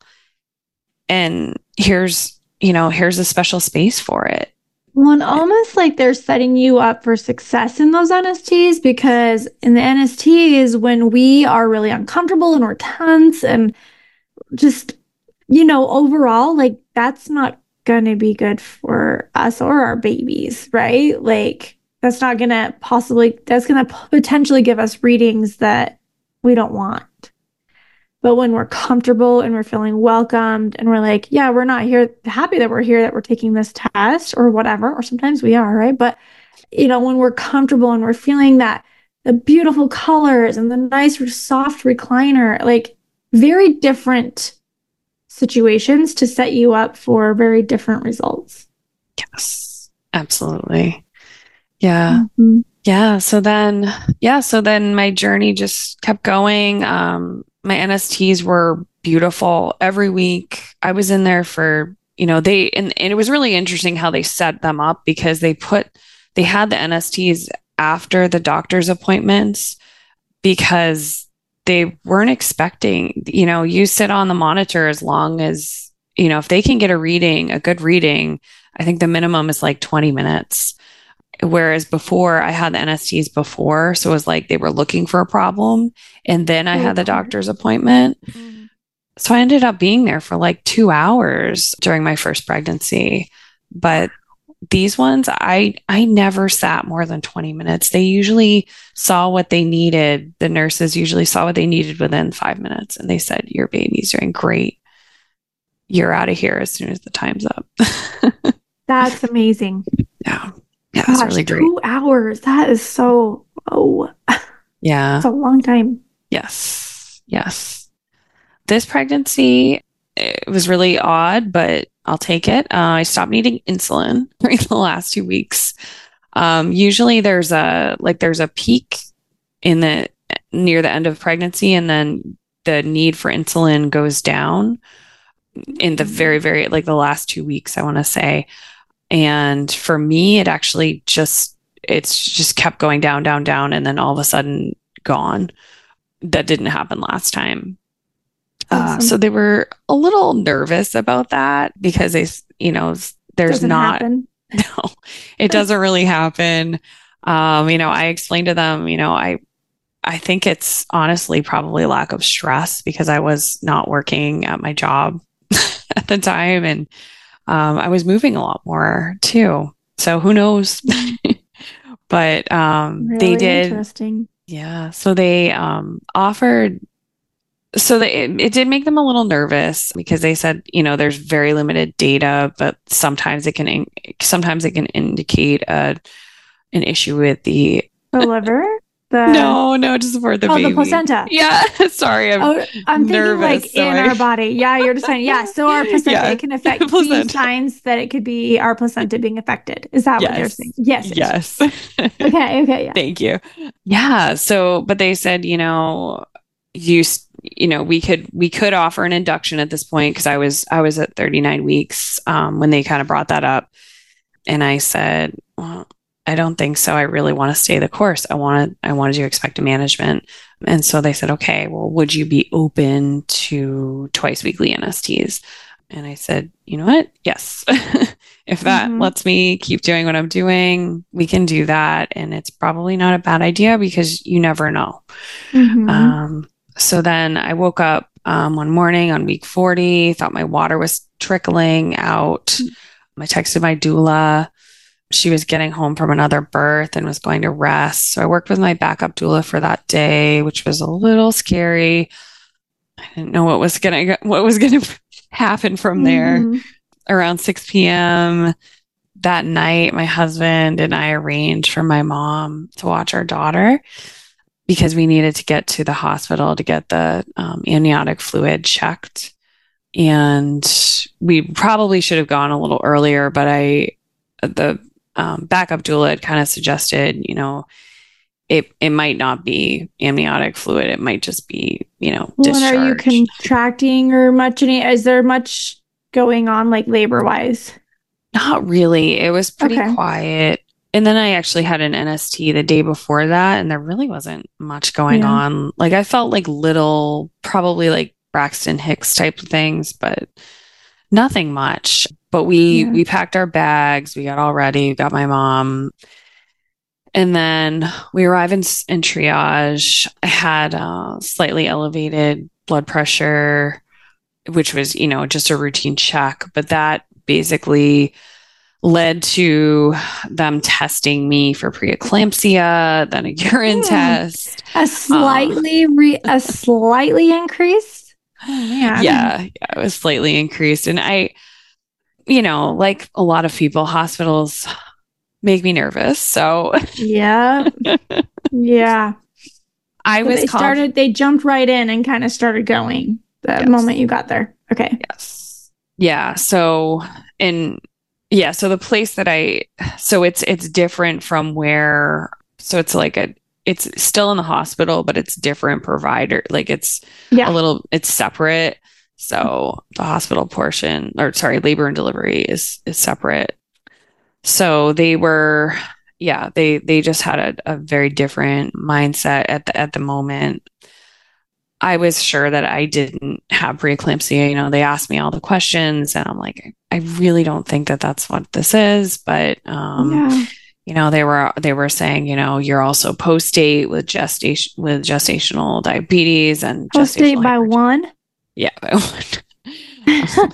And here's, you know, here's a special space for it. Well, and almost like they're setting you up for success in those N S Ts, because in the N S T is when we are really uncomfortable and we're tense and just, you know, overall, like that's not going to be good for us or our babies, right? Like that's not going to possibly, that's going to potentially give us readings that we don't want. But when we're comfortable and we're feeling welcomed and we're like, yeah, we're not here, happy that we're here, that we're taking this test or whatever, or sometimes we are, right? But, you know, when we're comfortable and we're feeling that the beautiful colors and the nice, soft recliner, like very different situations to set you up for very different results. Yes, absolutely. Yeah. Mm-hmm. Yeah. So then, yeah. So then my journey just kept going. Um, my N S Ts were beautiful every week. I was in there for, you know, they, and, and it was really interesting how they set them up, because they put, they had the N S Ts after the doctor's appointments, because they weren't expecting, you know, you sit on the monitor as long as, you know, if they can get a reading, a good reading, I think the minimum is like twenty minutes. Whereas before I had the N S Ts before. So it was like they were looking for a problem. And then I had the doctor's appointment. Mm-hmm. So I ended up being there for like two hours during my first pregnancy. But these ones, I, I never sat more than twenty minutes. They usually saw what they needed. The nurses usually saw what they needed within five minutes. And they said, your baby's doing great. You're out of here as soon as the time's up. That's amazing. Yeah. Yeah, Gosh, that's really great. Two hours. That is so, oh. Yeah. It's a long time. Yes. Yes. This pregnancy, it was really odd, but I'll take it. Uh, I stopped needing insulin during the last two weeks. Um, usually there's a, like there's a peak in the, near the end of pregnancy, and then the need for insulin goes down in the very, very, like the last two weeks, I want to say. And for me, it actually just, it's just kept going down, down, down. And then all of a sudden gone. That didn't happen last time. Awesome. Uh, so they were a little nervous about that, because they, you know, there's doesn't not, happen. no, it doesn't really happen. Um, you know, I explained to them, you know, I, I think it's honestly probably lack of stress, because I was not working at my job at the time. And Um, I was moving a lot more too. So who knows? But um, really they did. Interesting. Yeah. So they um, offered. So they, it, it did make them a little nervous, because they said, you know, there's very limited data, but sometimes it can, sometimes it can indicate a, an issue with the, the liver. The, no, no, just for the oh, baby. the placenta. Yeah, sorry, I'm, oh, I'm nervous, thinking like so in I... our body. Yeah, you're just saying, yeah. So our placenta, yeah, it can affect these signs that it could be our placenta being affected. Is that yes. what you're saying? Yes. Yes. okay. Okay. Yeah. Thank you. Yeah. So, but they said, you know, you, you know, we could, we could offer an induction at this point, because I was, I was at thirty-nine weeks um, when they kind of brought that up, and I said, well, I don't think so. I really want to stay the course. I wanted, I wanted to expect a management. And so they said, okay, well, would you be open to twice weekly N S Ts? And I said, you know what? Yes. If that mm-hmm. lets me keep doing what I'm doing, we can do that. And it's probably not a bad idea, because you never know. Mm-hmm. Um, so then I woke up um, one morning on week forty, thought my water was trickling out. Mm-hmm. I texted my doula. She was getting home from another birth and was going to rest. So I worked with my backup doula for that day, which was a little scary. I didn't know what was going to, what was going to happen from there. Mm-hmm. Around six p.m. that night, my husband and I arranged for my mom to watch our daughter, because we needed to get to the hospital to get the um, amniotic fluid checked. And we probably should have gone a little earlier, but I, the Um, backup doula had kind of suggested, you know, it it might not be amniotic fluid. It might just be, you know, discharge. Well, are you contracting or much? Any, is there much going on, like labor wise? Not really. It was pretty okay. quiet. And then I actually had an N S T the day before that, and there really wasn't much going Yeah. on. Like I felt like little, probably like Braxton Hicks type of things, but nothing much. But we Yeah. we packed our bags, we got all ready, got my mom, and then we arrive in, s- in triage. I had uh, slightly elevated blood pressure, which was, you know, just a routine check, but that basically led to them testing me for preeclampsia, then a urine Hmm. test. A slightly re- a slightly increased. Oh man. Yeah, yeah, it was slightly increased. And I, you know, like a lot of people, hospitals make me nervous. So Yeah. Yeah. I So was they conf- started, they jumped right in and kind of started going the Yes. moment you got there. Okay. Yes. Yeah. So, and yeah, so the place that I, so it's, it's different from where, so it's like a, it's still in the hospital, but it's different provider. Like it's Yeah. a little, it's separate. So the hospital portion, or sorry, labor and delivery is, is separate. So they were, yeah, they, they just had a, a very different mindset at the, at the moment. I was sure that I didn't have preeclampsia. You know, they asked me all the questions, and I'm like, I really don't think that that's what this is. But, um, Yeah. you know, they were they were saying, you know, you're also post-date with gestation with gestational diabetes and Post date gestational by hypertension. one Yeah, by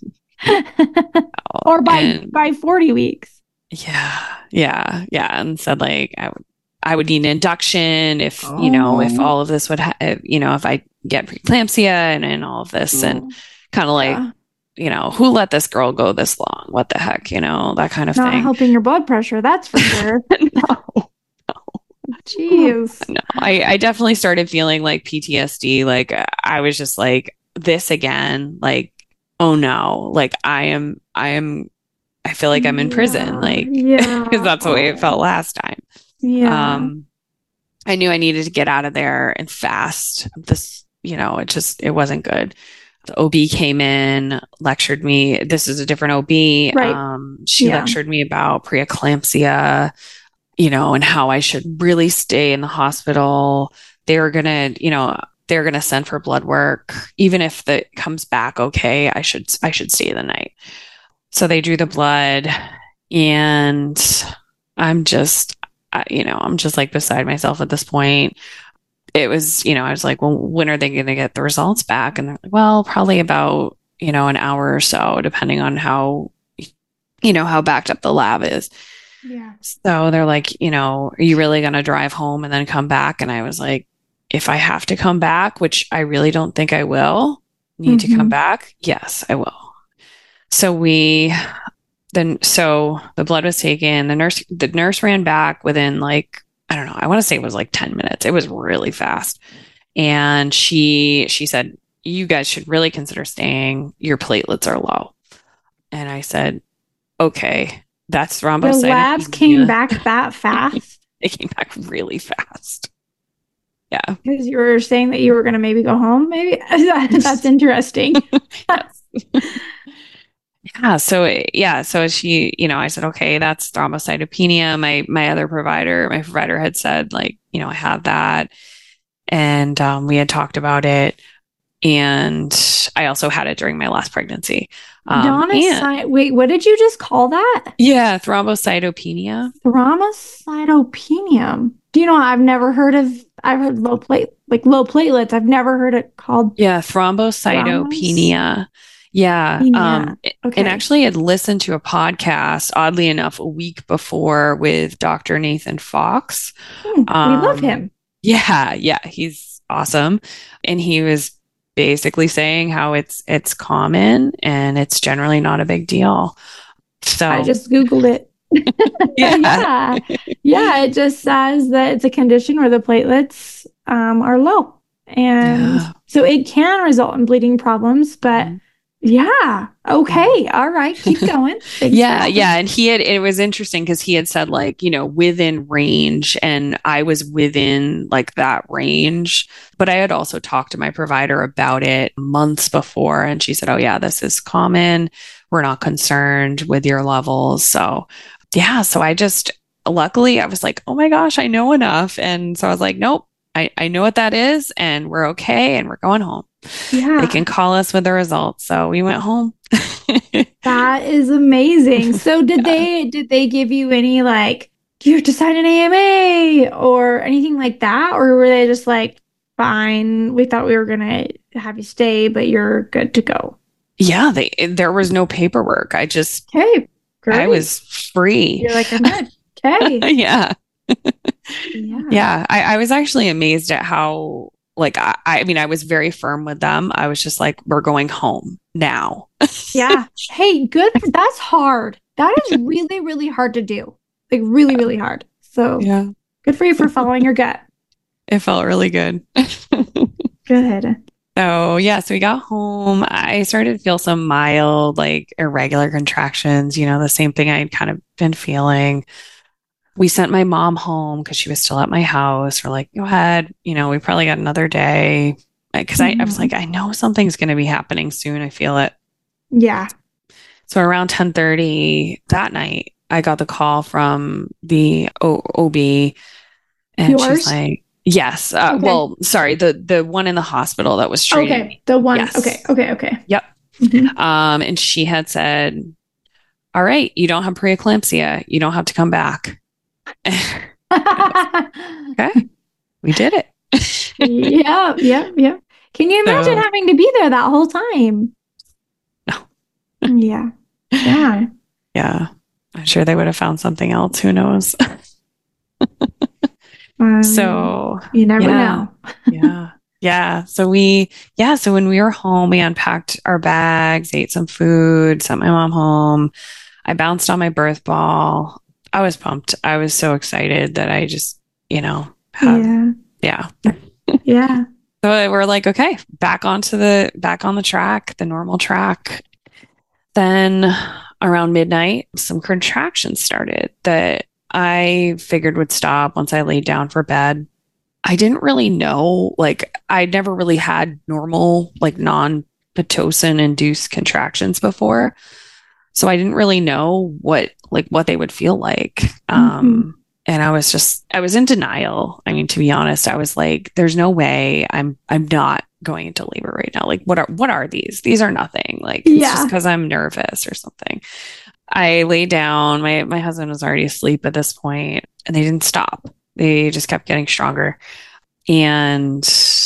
one. or by And by forty weeks. yeah, yeah, yeah, and said like I would I would need an induction if you know if Oh. all of this would ha- if, you know if I get preeclampsia and, and all of this and kind of like Yeah. you know who let this girl go this long? What the heck? You know that kind of Not thing. helping your blood pressure, that's for sure. No, Jeez. no, I I definitely started feeling like P T S D. Like I was just like this again. Like oh no, like I am I am I feel like I'm in prison. Like yeah. because that's the way it felt last time. Yeah. Um, I knew I needed to get out of there and fast. This, you know, it just, it wasn't good. The O B came in, lectured me. This is a different O B. Right. Um, she Yeah. lectured me about preeclampsia, you know, and how I should really stay in the hospital. They were going to, you know, they're going to send for blood work. Even if that comes back okay, I should, I should stay the night. So they drew the blood and I'm just, I, you know, I'm just like beside myself at this point. It was, you know, I was like, well, when are they going to get the results back? And they're like, well, probably about, you know, an hour or so, depending on how, you know, how backed up the lab is. Yeah. So they're like, you know, are you really going to drive home and then come back? And I was like, if I have to come back, which I really don't think I will need to come Mhm. back. Yes, I will. So we then, so the blood was taken. The nurse, the nurse ran back within like, I don't know, I want to say it was like ten minutes. It was really fast. And she, she said, you guys should really consider staying. Your platelets are low. And I said, okay, that's The thrombocytopenia. labs came back that fast It came back really fast. Yeah. because you were saying that you were going to maybe go home. Maybe that's interesting. Yes. Yeah. So yeah. So she, you know, I said, okay, that's thrombocytopenia. My my other provider, my provider had said, like, you know, I have that, and um, we had talked about it, and I also had it during my last pregnancy. Um, and, Donocy- wait, what did you just call that? yeah, thrombocytopenia. Thrombocytopenia. Do you know? I've never heard of. I've heard low plate, like low platelets. I've never heard it called. Yeah, thrombocytopenia. Yeah. Um, Penia. Okay. And actually, I'd listened to a podcast, oddly enough, a week before with Doctor Nathan Fox. Hmm, we love Um, him. Yeah, yeah, he's awesome. And he was basically saying how it's it's common and it's generally not a big deal. So I just Googled it. yeah. yeah. Yeah, it just says that it's a condition where the platelets um, are low. And Yeah. so it can result in bleeding problems, but Mhm. yeah. Okay. All right. Keep going. Thanks Yeah, for- yeah. And he had, it was interesting because he had said, like, you know, within range, and I was within like that range. But I had also talked to my provider about it months before, and she said, oh, yeah, this is common. We're not concerned with your levels. So, yeah. So I just, luckily I was like, oh my gosh, I know enough. And so I was like, nope, I, I know what that is and we're okay. And we're going home. Yeah. They can call us with the results. So we went home. That is amazing. So did Yeah. they did they give you any like, you have to sign an A M A or anything like that? Or were they just like, fine, we thought we were gonna have you stay, but you're good to go? Yeah, they there was no paperwork. I just Okay, great. I was free. You're like, I'm good. Okay. Yeah. Yeah. Yeah. I, I was actually amazed at how like I, I mean, I was very firm with them. I was just like, we're going home now. Yeah. Hey, good. For, that's hard. That is really, really hard to do. Like really, really hard. So Yeah. good for you for following your gut. It felt really good. Good. So yeah, so we got home. I started to feel some mild, like irregular contractions, you know, the same thing I'd kind of been feeling. We sent my mom home because she was still at my house. We're like, go ahead, you know, we probably got another day. Because I, I was like, I know something's going to be happening soon. I feel it. Yeah. So around ten thirty that night, I got the call from the o- OB, and Yours? she's like, yes. Uh, Okay. Well, sorry, the the one in the hospital that was treating Okay. me. The one. Yes. Okay. Okay. Okay. Yep. Mhm. Um, and she had said, all right, you don't have preeclampsia. You don't have to come back. Okay. We did it. Yeah. Yeah. Yeah. Can you imagine So- having to be there that whole time? No. Yeah. Yeah. Yeah. I'm sure they would have found something else. Who knows? Um, So you never yeah. know. yeah. Yeah. So we, yeah. So when we were home, we unpacked our bags, ate some food, sent my mom home. I bounced on my birth ball. I was pumped. I was so excited that I just, you know, had, Yeah. yeah. Yeah. So we're like, okay, back onto the, back on the track, the normal track. Then around midnight, some contractions started that I figured would stop once I laid down for bed. I didn't really know, like, I'd never really had normal, like, non-Pitocin induced contractions before. So I didn't really know what, like, what they would feel like. Um, and I was just, I was in denial. I mean, to be honest, I was like, there's no way I'm, I'm not going into labor right now. Like, what are, what are these? These are nothing. Like, it's Yeah. just because I'm nervous or something. I lay down. My my husband was already asleep at this point, and they didn't stop. They just kept getting stronger. And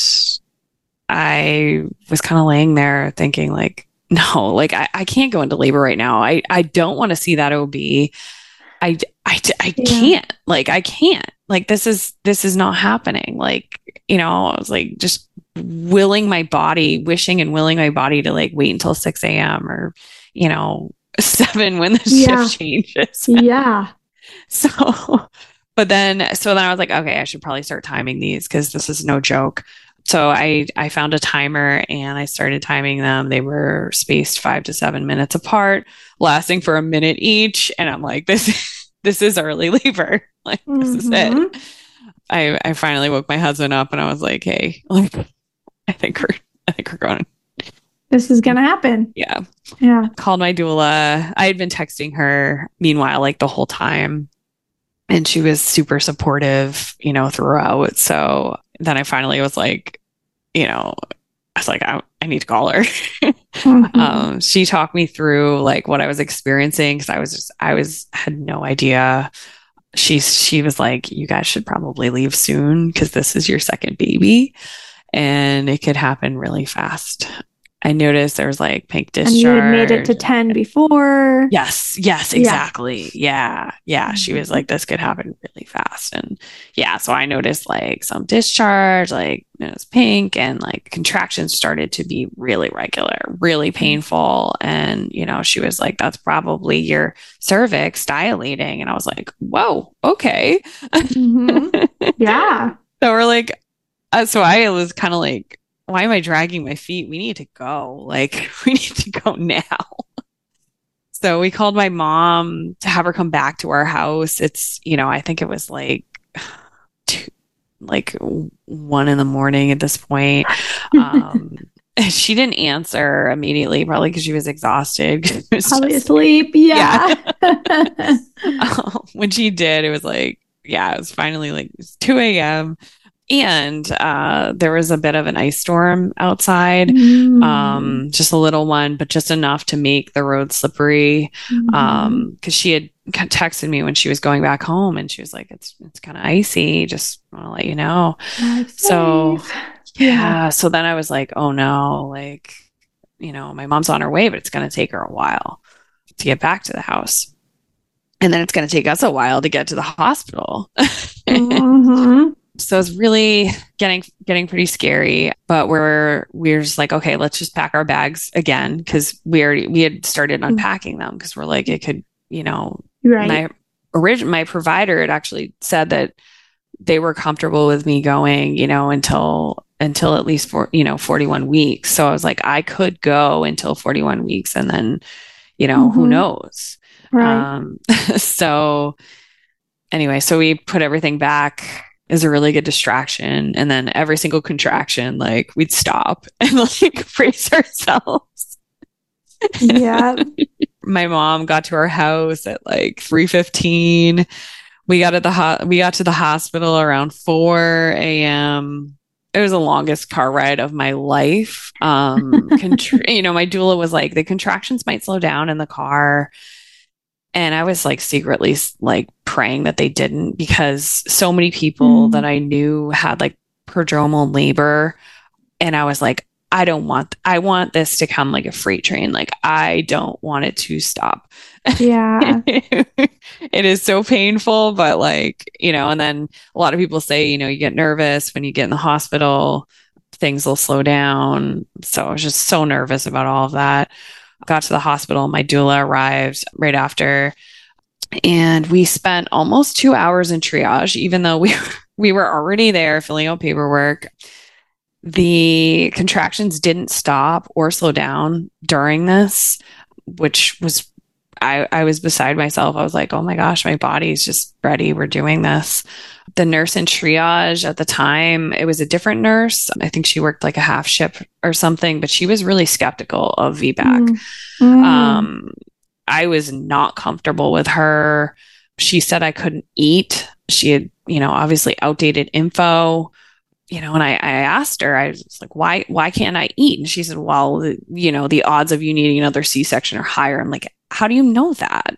I was kind of laying there thinking, like, no, like I, I can't go into labor right now. I, I don't want to see that O B. I, I, I Yeah. can't. Like, I can't. Like, this is this is not happening. Like, you know, I was like just willing my body, wishing and willing my body to like wait until six a.m. or, you know, seven when the Yeah. shift changes. Yeah. So, but then, so then I was like, okay, I should probably start timing these because this is no joke. So I, I found a timer and I started timing them. They were spaced five to seven minutes apart, lasting for a minute each. And I'm like, this, this is early labor. Like, this is Mhm. it. I, I finally woke my husband up and I was like, hey, like, I think we're, I think we're going. This is gonna happen. Yeah. Yeah. Called my doula. I had been texting her meanwhile, like the whole time. And she was super supportive, you know, throughout. So then I finally was like, you know, I was like, I, I need to call her. Mhm. um, she talked me through like what I was experiencing because I was just, I was, had no idea. She, she was like, you guys should probably leave soon because this is your second baby and it could happen really fast. I noticed there was like pink discharge. And you had made it to ten before. Yes, yes, Yeah. exactly. Yeah, yeah. She was Mhm. like, this could happen really fast. And yeah, so I noticed like some discharge, like it was pink, and like contractions started to be really regular, really painful. And, you know, she was like, that's probably your cervix dilating. And I was like, whoa, okay. Mhm. Yeah. So we're like, uh, so I was kind of like, why am I dragging my feet? We need to go. Like, we need to go now. So we called my mom to have her come back to our house. It's, you know, I think it was like two, like one in the morning at this point. Um, she didn't answer immediately, probably because she was exhausted. It was Probably just- asleep. Yeah. Um, when she did, it was like, yeah, it was finally like it was two a.m. And uh, there was a bit of an ice storm outside, Mm. um, just a little one, but just enough to make the road slippery. Mhm. Um, because she had texted me when she was going back home, and she was like, "It's it's kind of icy. Just want to let you know." Drive So safe. yeah, so then I was like, "Oh no, like, you know, my mom's on her way, but it's going to take her a while to get back to the house, and then it's going to take us a while to get to the hospital." Mhm. So it's really getting getting pretty scary, but we're we're just like, okay, let's just pack our bags again, because we already we had started unpacking them, because we're like, it could, you know, Right. my origin my provider had actually said that they were comfortable with me going, you know, until until at least for, you know, forty-one weeks. So I was like, I could go until forty-one weeks, and then, you know, who Mhm. knows? Right. Um, so anyway, so we put everything back as a really good distraction. And then every single contraction, like, we'd stop and like brace ourselves. Yeah. My mom got to our house at like three fifteen. We got at the ho- we got to the hospital around four a.m. It was the longest car ride of my life. Um, contra- you know, my doula was like, the contractions might slow down in the car. And I was like secretly like praying that they didn't, because so many people Mm. that I knew had like prodromal labor. And I was like, I don't want, I want this to come like a freight train. Like, I don't want it to stop. Yeah. It is so painful, but like, you know, and then a lot of people say, you know, you get nervous when you get in the hospital, things will slow down. So I was just so nervous about all of that. Got to the hospital. My doula arrived right after, and we spent almost two hours in triage, even though we we were already there filling out paperwork. The contractions didn't stop or slow down during this, which was, I, I was beside myself. I was like, oh my gosh, my body's just ready. We're doing this. The nurse in triage at the time, it was a different nurse. I think she worked like a half shift or something, but she was really skeptical of V BAC. Mm. Mm. Um, I was not comfortable with her. She said I couldn't eat. She had, you know, obviously outdated info, you know, and I, I asked her, I was like, why, why can't I eat? And she said, well, the, you know, the odds of you needing another C-section are higher. I'm like, how do you know that?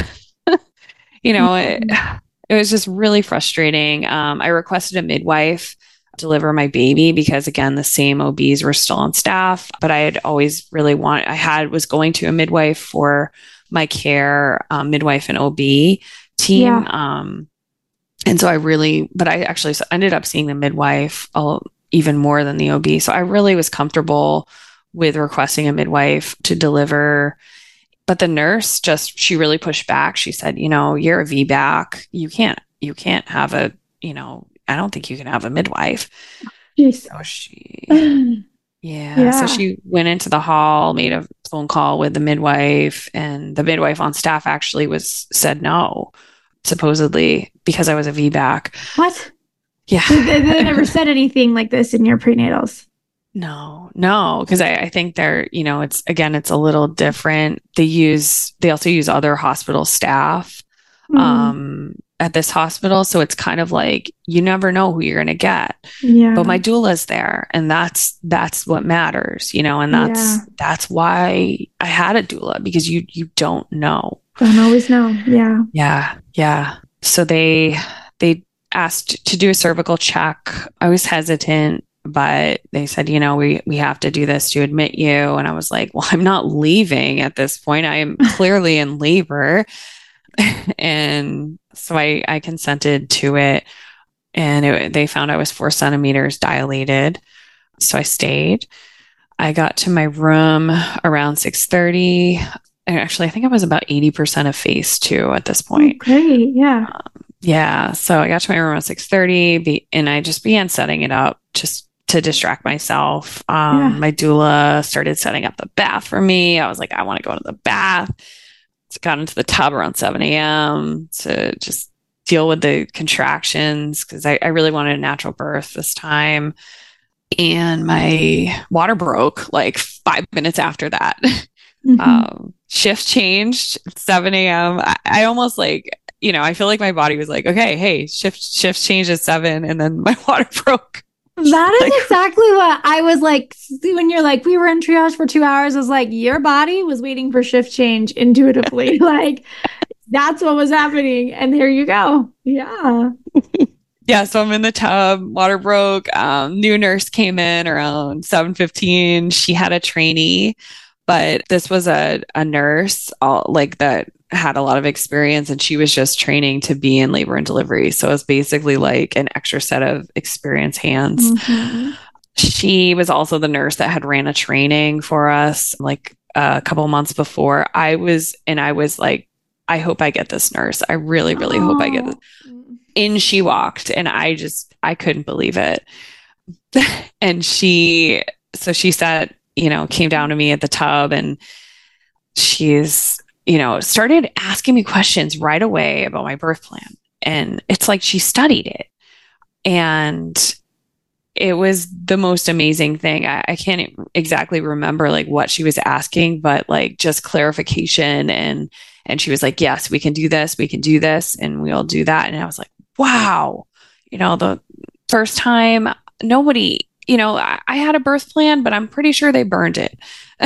You know, it, it was just really frustrating. Um, I requested a midwife deliver my baby because, again, the same O Bs were still on staff, but I had always really wanted, I had, was going to a midwife for my care, um, midwife and O B team. Yeah. Um, and so I really, but I actually ended up seeing the midwife uh, even more than the O B. So I really was comfortable with requesting a midwife to deliver. But the nurse just, she really pushed back. She said, you know, you're a V BAC. You can't, you can't have a, you know, I don't think you can have a midwife. Jeez. So she, Yeah. yeah. So she went into the hall, made a phone call with the midwife, and the midwife on staff actually was said no, supposedly because I was a V BAC. What? Yeah. They, they never said anything like this in your prenatals. No, no, because I, I think they're, you know, it's, again, it's a little different. They use, they also use other hospital staff Mm. um, at this hospital. So it's kind of like, you never know who you're going to get. Yeah. But my doula's there, and that's, that's what matters, you know, and that's, Yeah. that's why I had a doula, because you, you don't know. Don't always know. Yeah. Yeah. Yeah. So they, they asked to do a cervical check. I was hesitant, but they said, you know, we, we have to do this to admit you. And I was like, well, I'm not leaving at this point. I am clearly in labor. And so I, I consented to it, and it, they found I was four centimeters dilated. So I stayed. I got to my room around six thirty. And actually, I think I was about eighty percent of phase two at this point. Oh, great. Yeah. Um, yeah. So I got to my room at six thirty, be, and I just began setting it up just to distract myself. Um, Yeah. My doula started setting up the bath for me. I was like, I want to go to the bath. So got into the tub around seven a.m. to just deal with the contractions, because I, I really wanted a natural birth this time. And my water broke like five minutes after that. Mhm. Um, shift changed at seven a.m. I, I almost like, you know, I feel like my body was like, okay, hey, shift, shift change at seven. And then my water broke. That is Like- exactly what I was like. See, when you're like, we were in triage for two hours, I was like, your body was waiting for shift change intuitively. Like, that's what was happening. And there you go. Yeah. Yeah, so I'm in the tub, water broke. Um, new nurse came in around seven fifteen. She had a trainee, but this was a, a nurse all, like that had a lot of experience, and she was just training to be in labor and delivery. So it was basically like an extra set of experienced hands. Mm-hmm. She was also the nurse that had ran a training for us like a couple months before. I was, and I was like, I hope I get this nurse. I really, really hope I get this. In she walked, and I just, I couldn't believe it. And she, so she sat, you know, came down to me at the tub, and she's, you know, started asking me questions right away about my birth plan. And it's like she studied it. And it was the most amazing thing. I, I can't exactly remember like what she was asking, but like just clarification. And, and she was like, yes, we can do this. We can do this. And we'll do that. And I was like, wow, you know, the first time nobody, you know, I, I had a birth plan, but I'm pretty sure they burned it.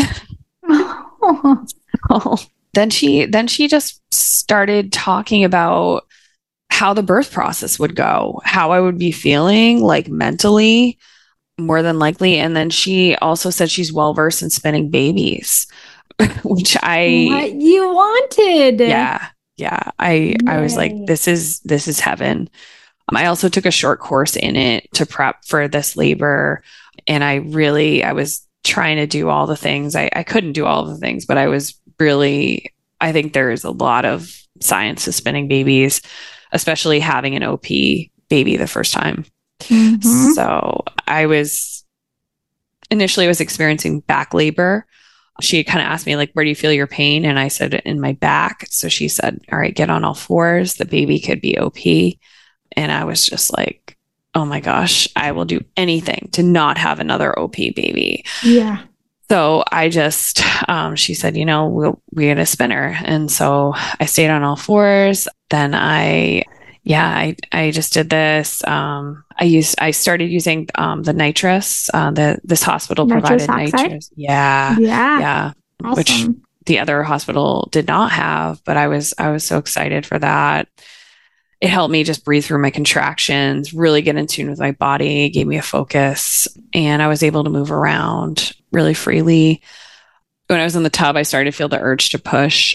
So then she, then she just started talking about how the birth process would go, how I would be feeling like mentally, more than likely. And then she also said she's well versed in spinning babies, which I, what you wanted. yeah. Yeah, I I was like, Yay. this is this is heaven. Um, I also took a short course in it to prep for this labor, and I really I was trying to do all the things. I, I couldn't do all of the things, but I was really, I think there's a lot of science to spinning babies, especially having an O P baby the first time. Mhm. So I was initially I was experiencing back labor. She kind of asked me, like, where do you feel your pain? And I said, in my back. So she said, all right, get on all fours. The baby could be O P. And I was just like, oh my gosh, I will do anything to not have another O P baby. Yeah. So I just, um, she said, you know, we'll, we're going to spin her. And so I stayed on all fours. Then I, yeah, I, I just did this. Um, I used, I started using, um, the nitrous, uh, the, this hospital Nitrous provided oxide? nitrous. Yeah. Yeah. Yeah. Which Awesome. the other hospital did not have, but I was, I was so excited for that. It helped me just breathe through my contractions, really get in tune with my body, gave me a focus, and I was able to move around really freely. When I was in the tub, I started to feel the urge to push.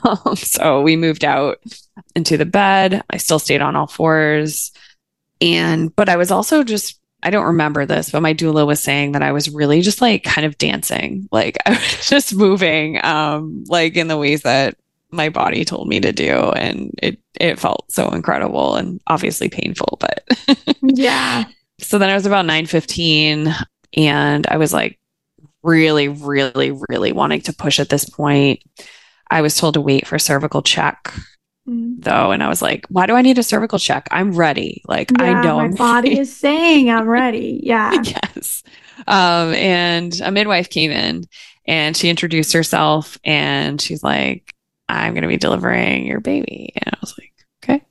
So we moved out into the bed. I still stayed on all fours. And, but I was also just, I don't remember this, but my doula was saying that I was really just like kind of dancing. Like I was just moving, um, like in the ways that my body told me to do. And it, it felt so incredible and obviously painful, but Yeah. so then I was about nine fifteen, and I was like really, really, really wanting to push at this point. I was told to wait for cervical check Mm. though. And I was like, why do I need a cervical check? I'm ready. Like, I Yeah, know my I'm body ready. is saying I'm ready. Yeah. Yes. Um, and a midwife came in and she introduced herself and she's like, I'm going to be delivering your baby. And I was like, okay.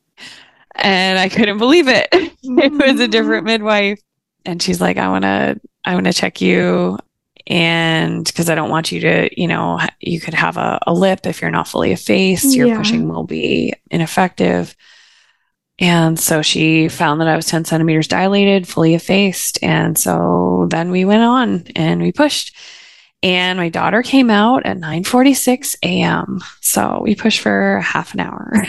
And I couldn't believe it. It was a different midwife. And she's like, I want to, I want to check you. And because I don't want you to, you know, you could have a, a lip if you're not fully effaced, your Yeah. pushing will be ineffective. And so she found that I was ten centimeters dilated, fully effaced. And so then we went on and we pushed. And my daughter came out at nine forty-six a.m. So we pushed for half an hour.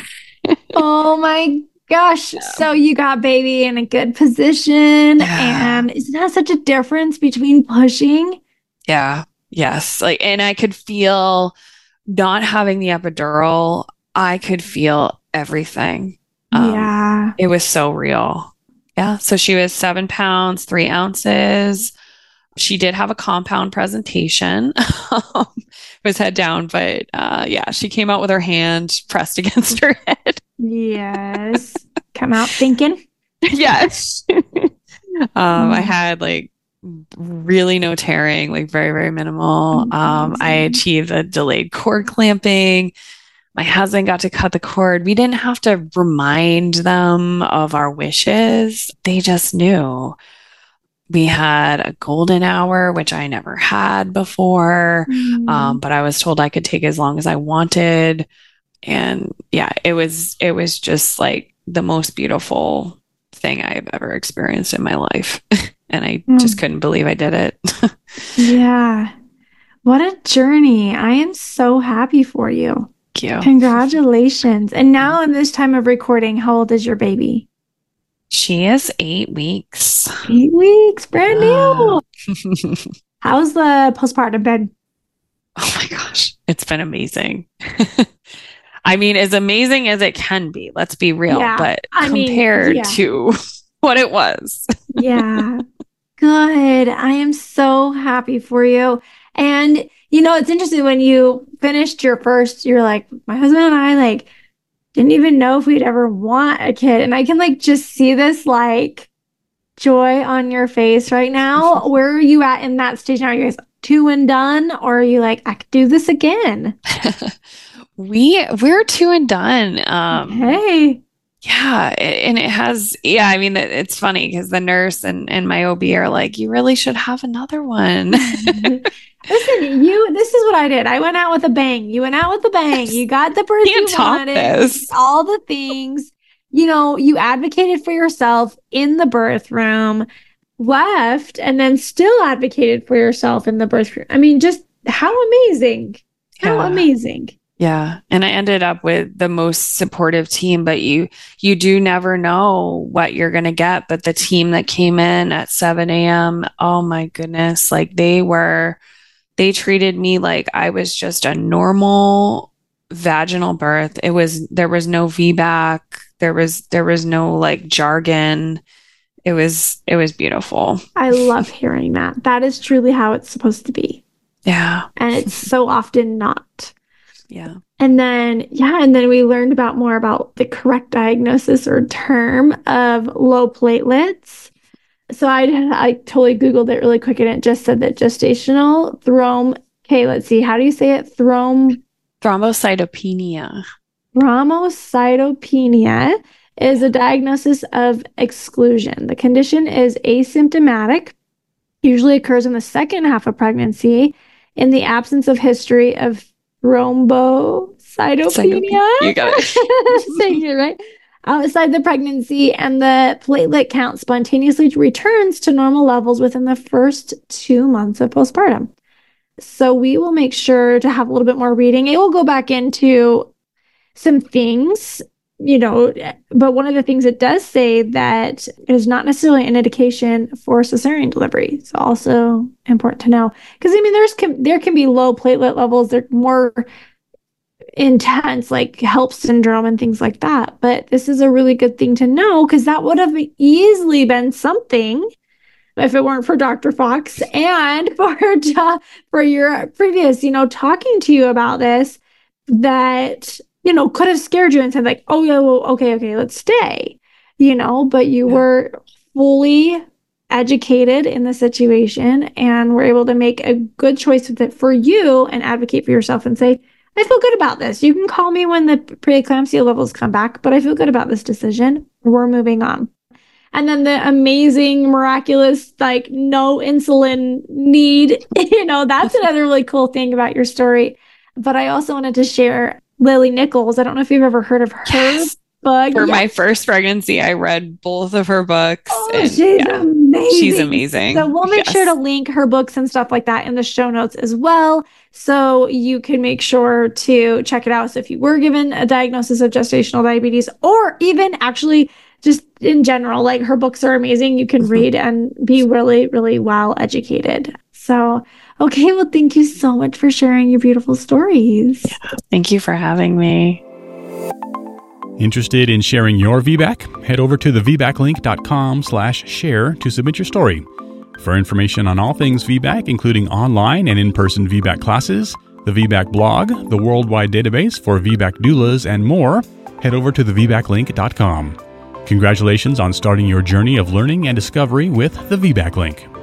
Oh my gosh. So you got baby in a good position. Yeah. And isn't that such a difference between pushing? Yeah. Yes. Like, and I could feel not having the epidural, I could feel everything. Um, Yeah. It was so real. Yeah. So she was seven pounds, three ounces. She did have a compound presentation. um, was head down, but uh, yeah, she came out with her hand pressed against her head. Yes. Come out thinking. Yes. um, I had like really no tearing, like very, very minimal. Um, I Amazing. achieved a delayed cord clamping. My husband got to cut the cord. We didn't have to remind them of our wishes. They just knew. We had a golden hour, which I never had before. Mm. Um, but I was told I could take as long as I wanted. And yeah, it was, it was just like the most beautiful thing I've ever experienced in my life. And I mm. just couldn't believe I did it. Yeah. What a journey. I am so happy for you. Thank you. Congratulations. And now in this time of recording, how old is your baby? She is eight weeks. Eight weeks, brand new. How's the postpartum been? Oh my gosh, it's been amazing. I mean, as amazing as it can be, let's be real, yeah, but I compared mean, yeah. to what it was. Yeah, good. I am so happy for you. And, you know, it's interesting when you finished your first, you're like, my husband and I, like, didn't even know if we'd ever want a kid. And I can like just see this like joy on your face right now. Where are you at in that stage now? Are you guys two and done? Or are you like, I could do this again? we, we're two and done. Um, hey. Yeah. And it has, yeah, I mean, it's funny because the nurse and, and my O B are like, you really should have another one. Listen, you, this is what I did. I went out with a bang. You went out with a bang. You got the birth you wanted, this. all the things, you know, you advocated for yourself in the birth room, left, and then still advocated for yourself in the birth room. I mean, just how amazing. How yeah. amazing. Yeah. And I ended up with the most supportive team, but you, you do never know what you're going to get. But the team that came in at seven a.m., oh my goodness, like they were, they treated me like I was just a normal vaginal birth. It was, there was no V BAC. There was, there was no like jargon. It was, it was beautiful. I love hearing that. That is truly how it's supposed to be. Yeah. And it's so often not. Yeah. And then, yeah. And then we learned about more about the correct diagnosis or term of low platelets. So I I totally Googled it really quick and it just said that gestational throm. Okay, let's see. How do you say it? Throm. Thrombocytopenia. Thrombocytopenia is a diagnosis of exclusion. The condition is asymptomatic, usually occurs in the second half of pregnancy in the absence of history of thrombocytopenia. You got it. Saying it right. Outside the pregnancy, and the platelet count spontaneously returns to normal levels within the first two months of postpartum. So we will make sure to have a little bit more reading. It will go back into some things, you know, but one of the things it does say that it is not necessarily an indication for cesarean delivery. It's also important to know. Because, I mean, there's can, there can be low platelet levels. They're more intense, like HELLP syndrome and things like that. But this is a really good thing to know because that would have easily been something if it weren't for Doctor Fox and for, for your previous, you know, talking to you about this that, you know, could have scared you and said like, oh, yeah, well, okay, okay, let's stay, you know, but you yeah. were fully educated in the situation and were able to make a good choice with it for you and advocate for yourself and say, I feel good about this. You can call me when the preeclampsia levels come back, but I feel good about this decision. We're moving on. And then the amazing, miraculous, like no insulin need, you know, that's another really cool thing about your story. But I also wanted to share Lily Nichols. I don't know if you've ever heard of her yes. book. For yes. my first pregnancy, I read both of her books. Oh, and, she's yeah, amazing. She's amazing. So we'll make yes. sure to link her books and stuff like that in the show notes as well. So you can make sure to check it out. So if you were given a diagnosis of gestational diabetes, or even actually just in general, like her books are amazing. You can read and be really, really well educated. So, okay. Well, thank you so much for sharing your beautiful stories. Yeah, thank you for having me. Interested in sharing your V BAC? Head over to the v bac link dot com slash share to submit your story. For information on all things V BAC, including online and in-person V BAC classes, the V BAC blog, the worldwide database for V BAC doulas, and more, head over to the v bac link dot com. Congratulations on starting your journey of learning and discovery with the V BAC Link.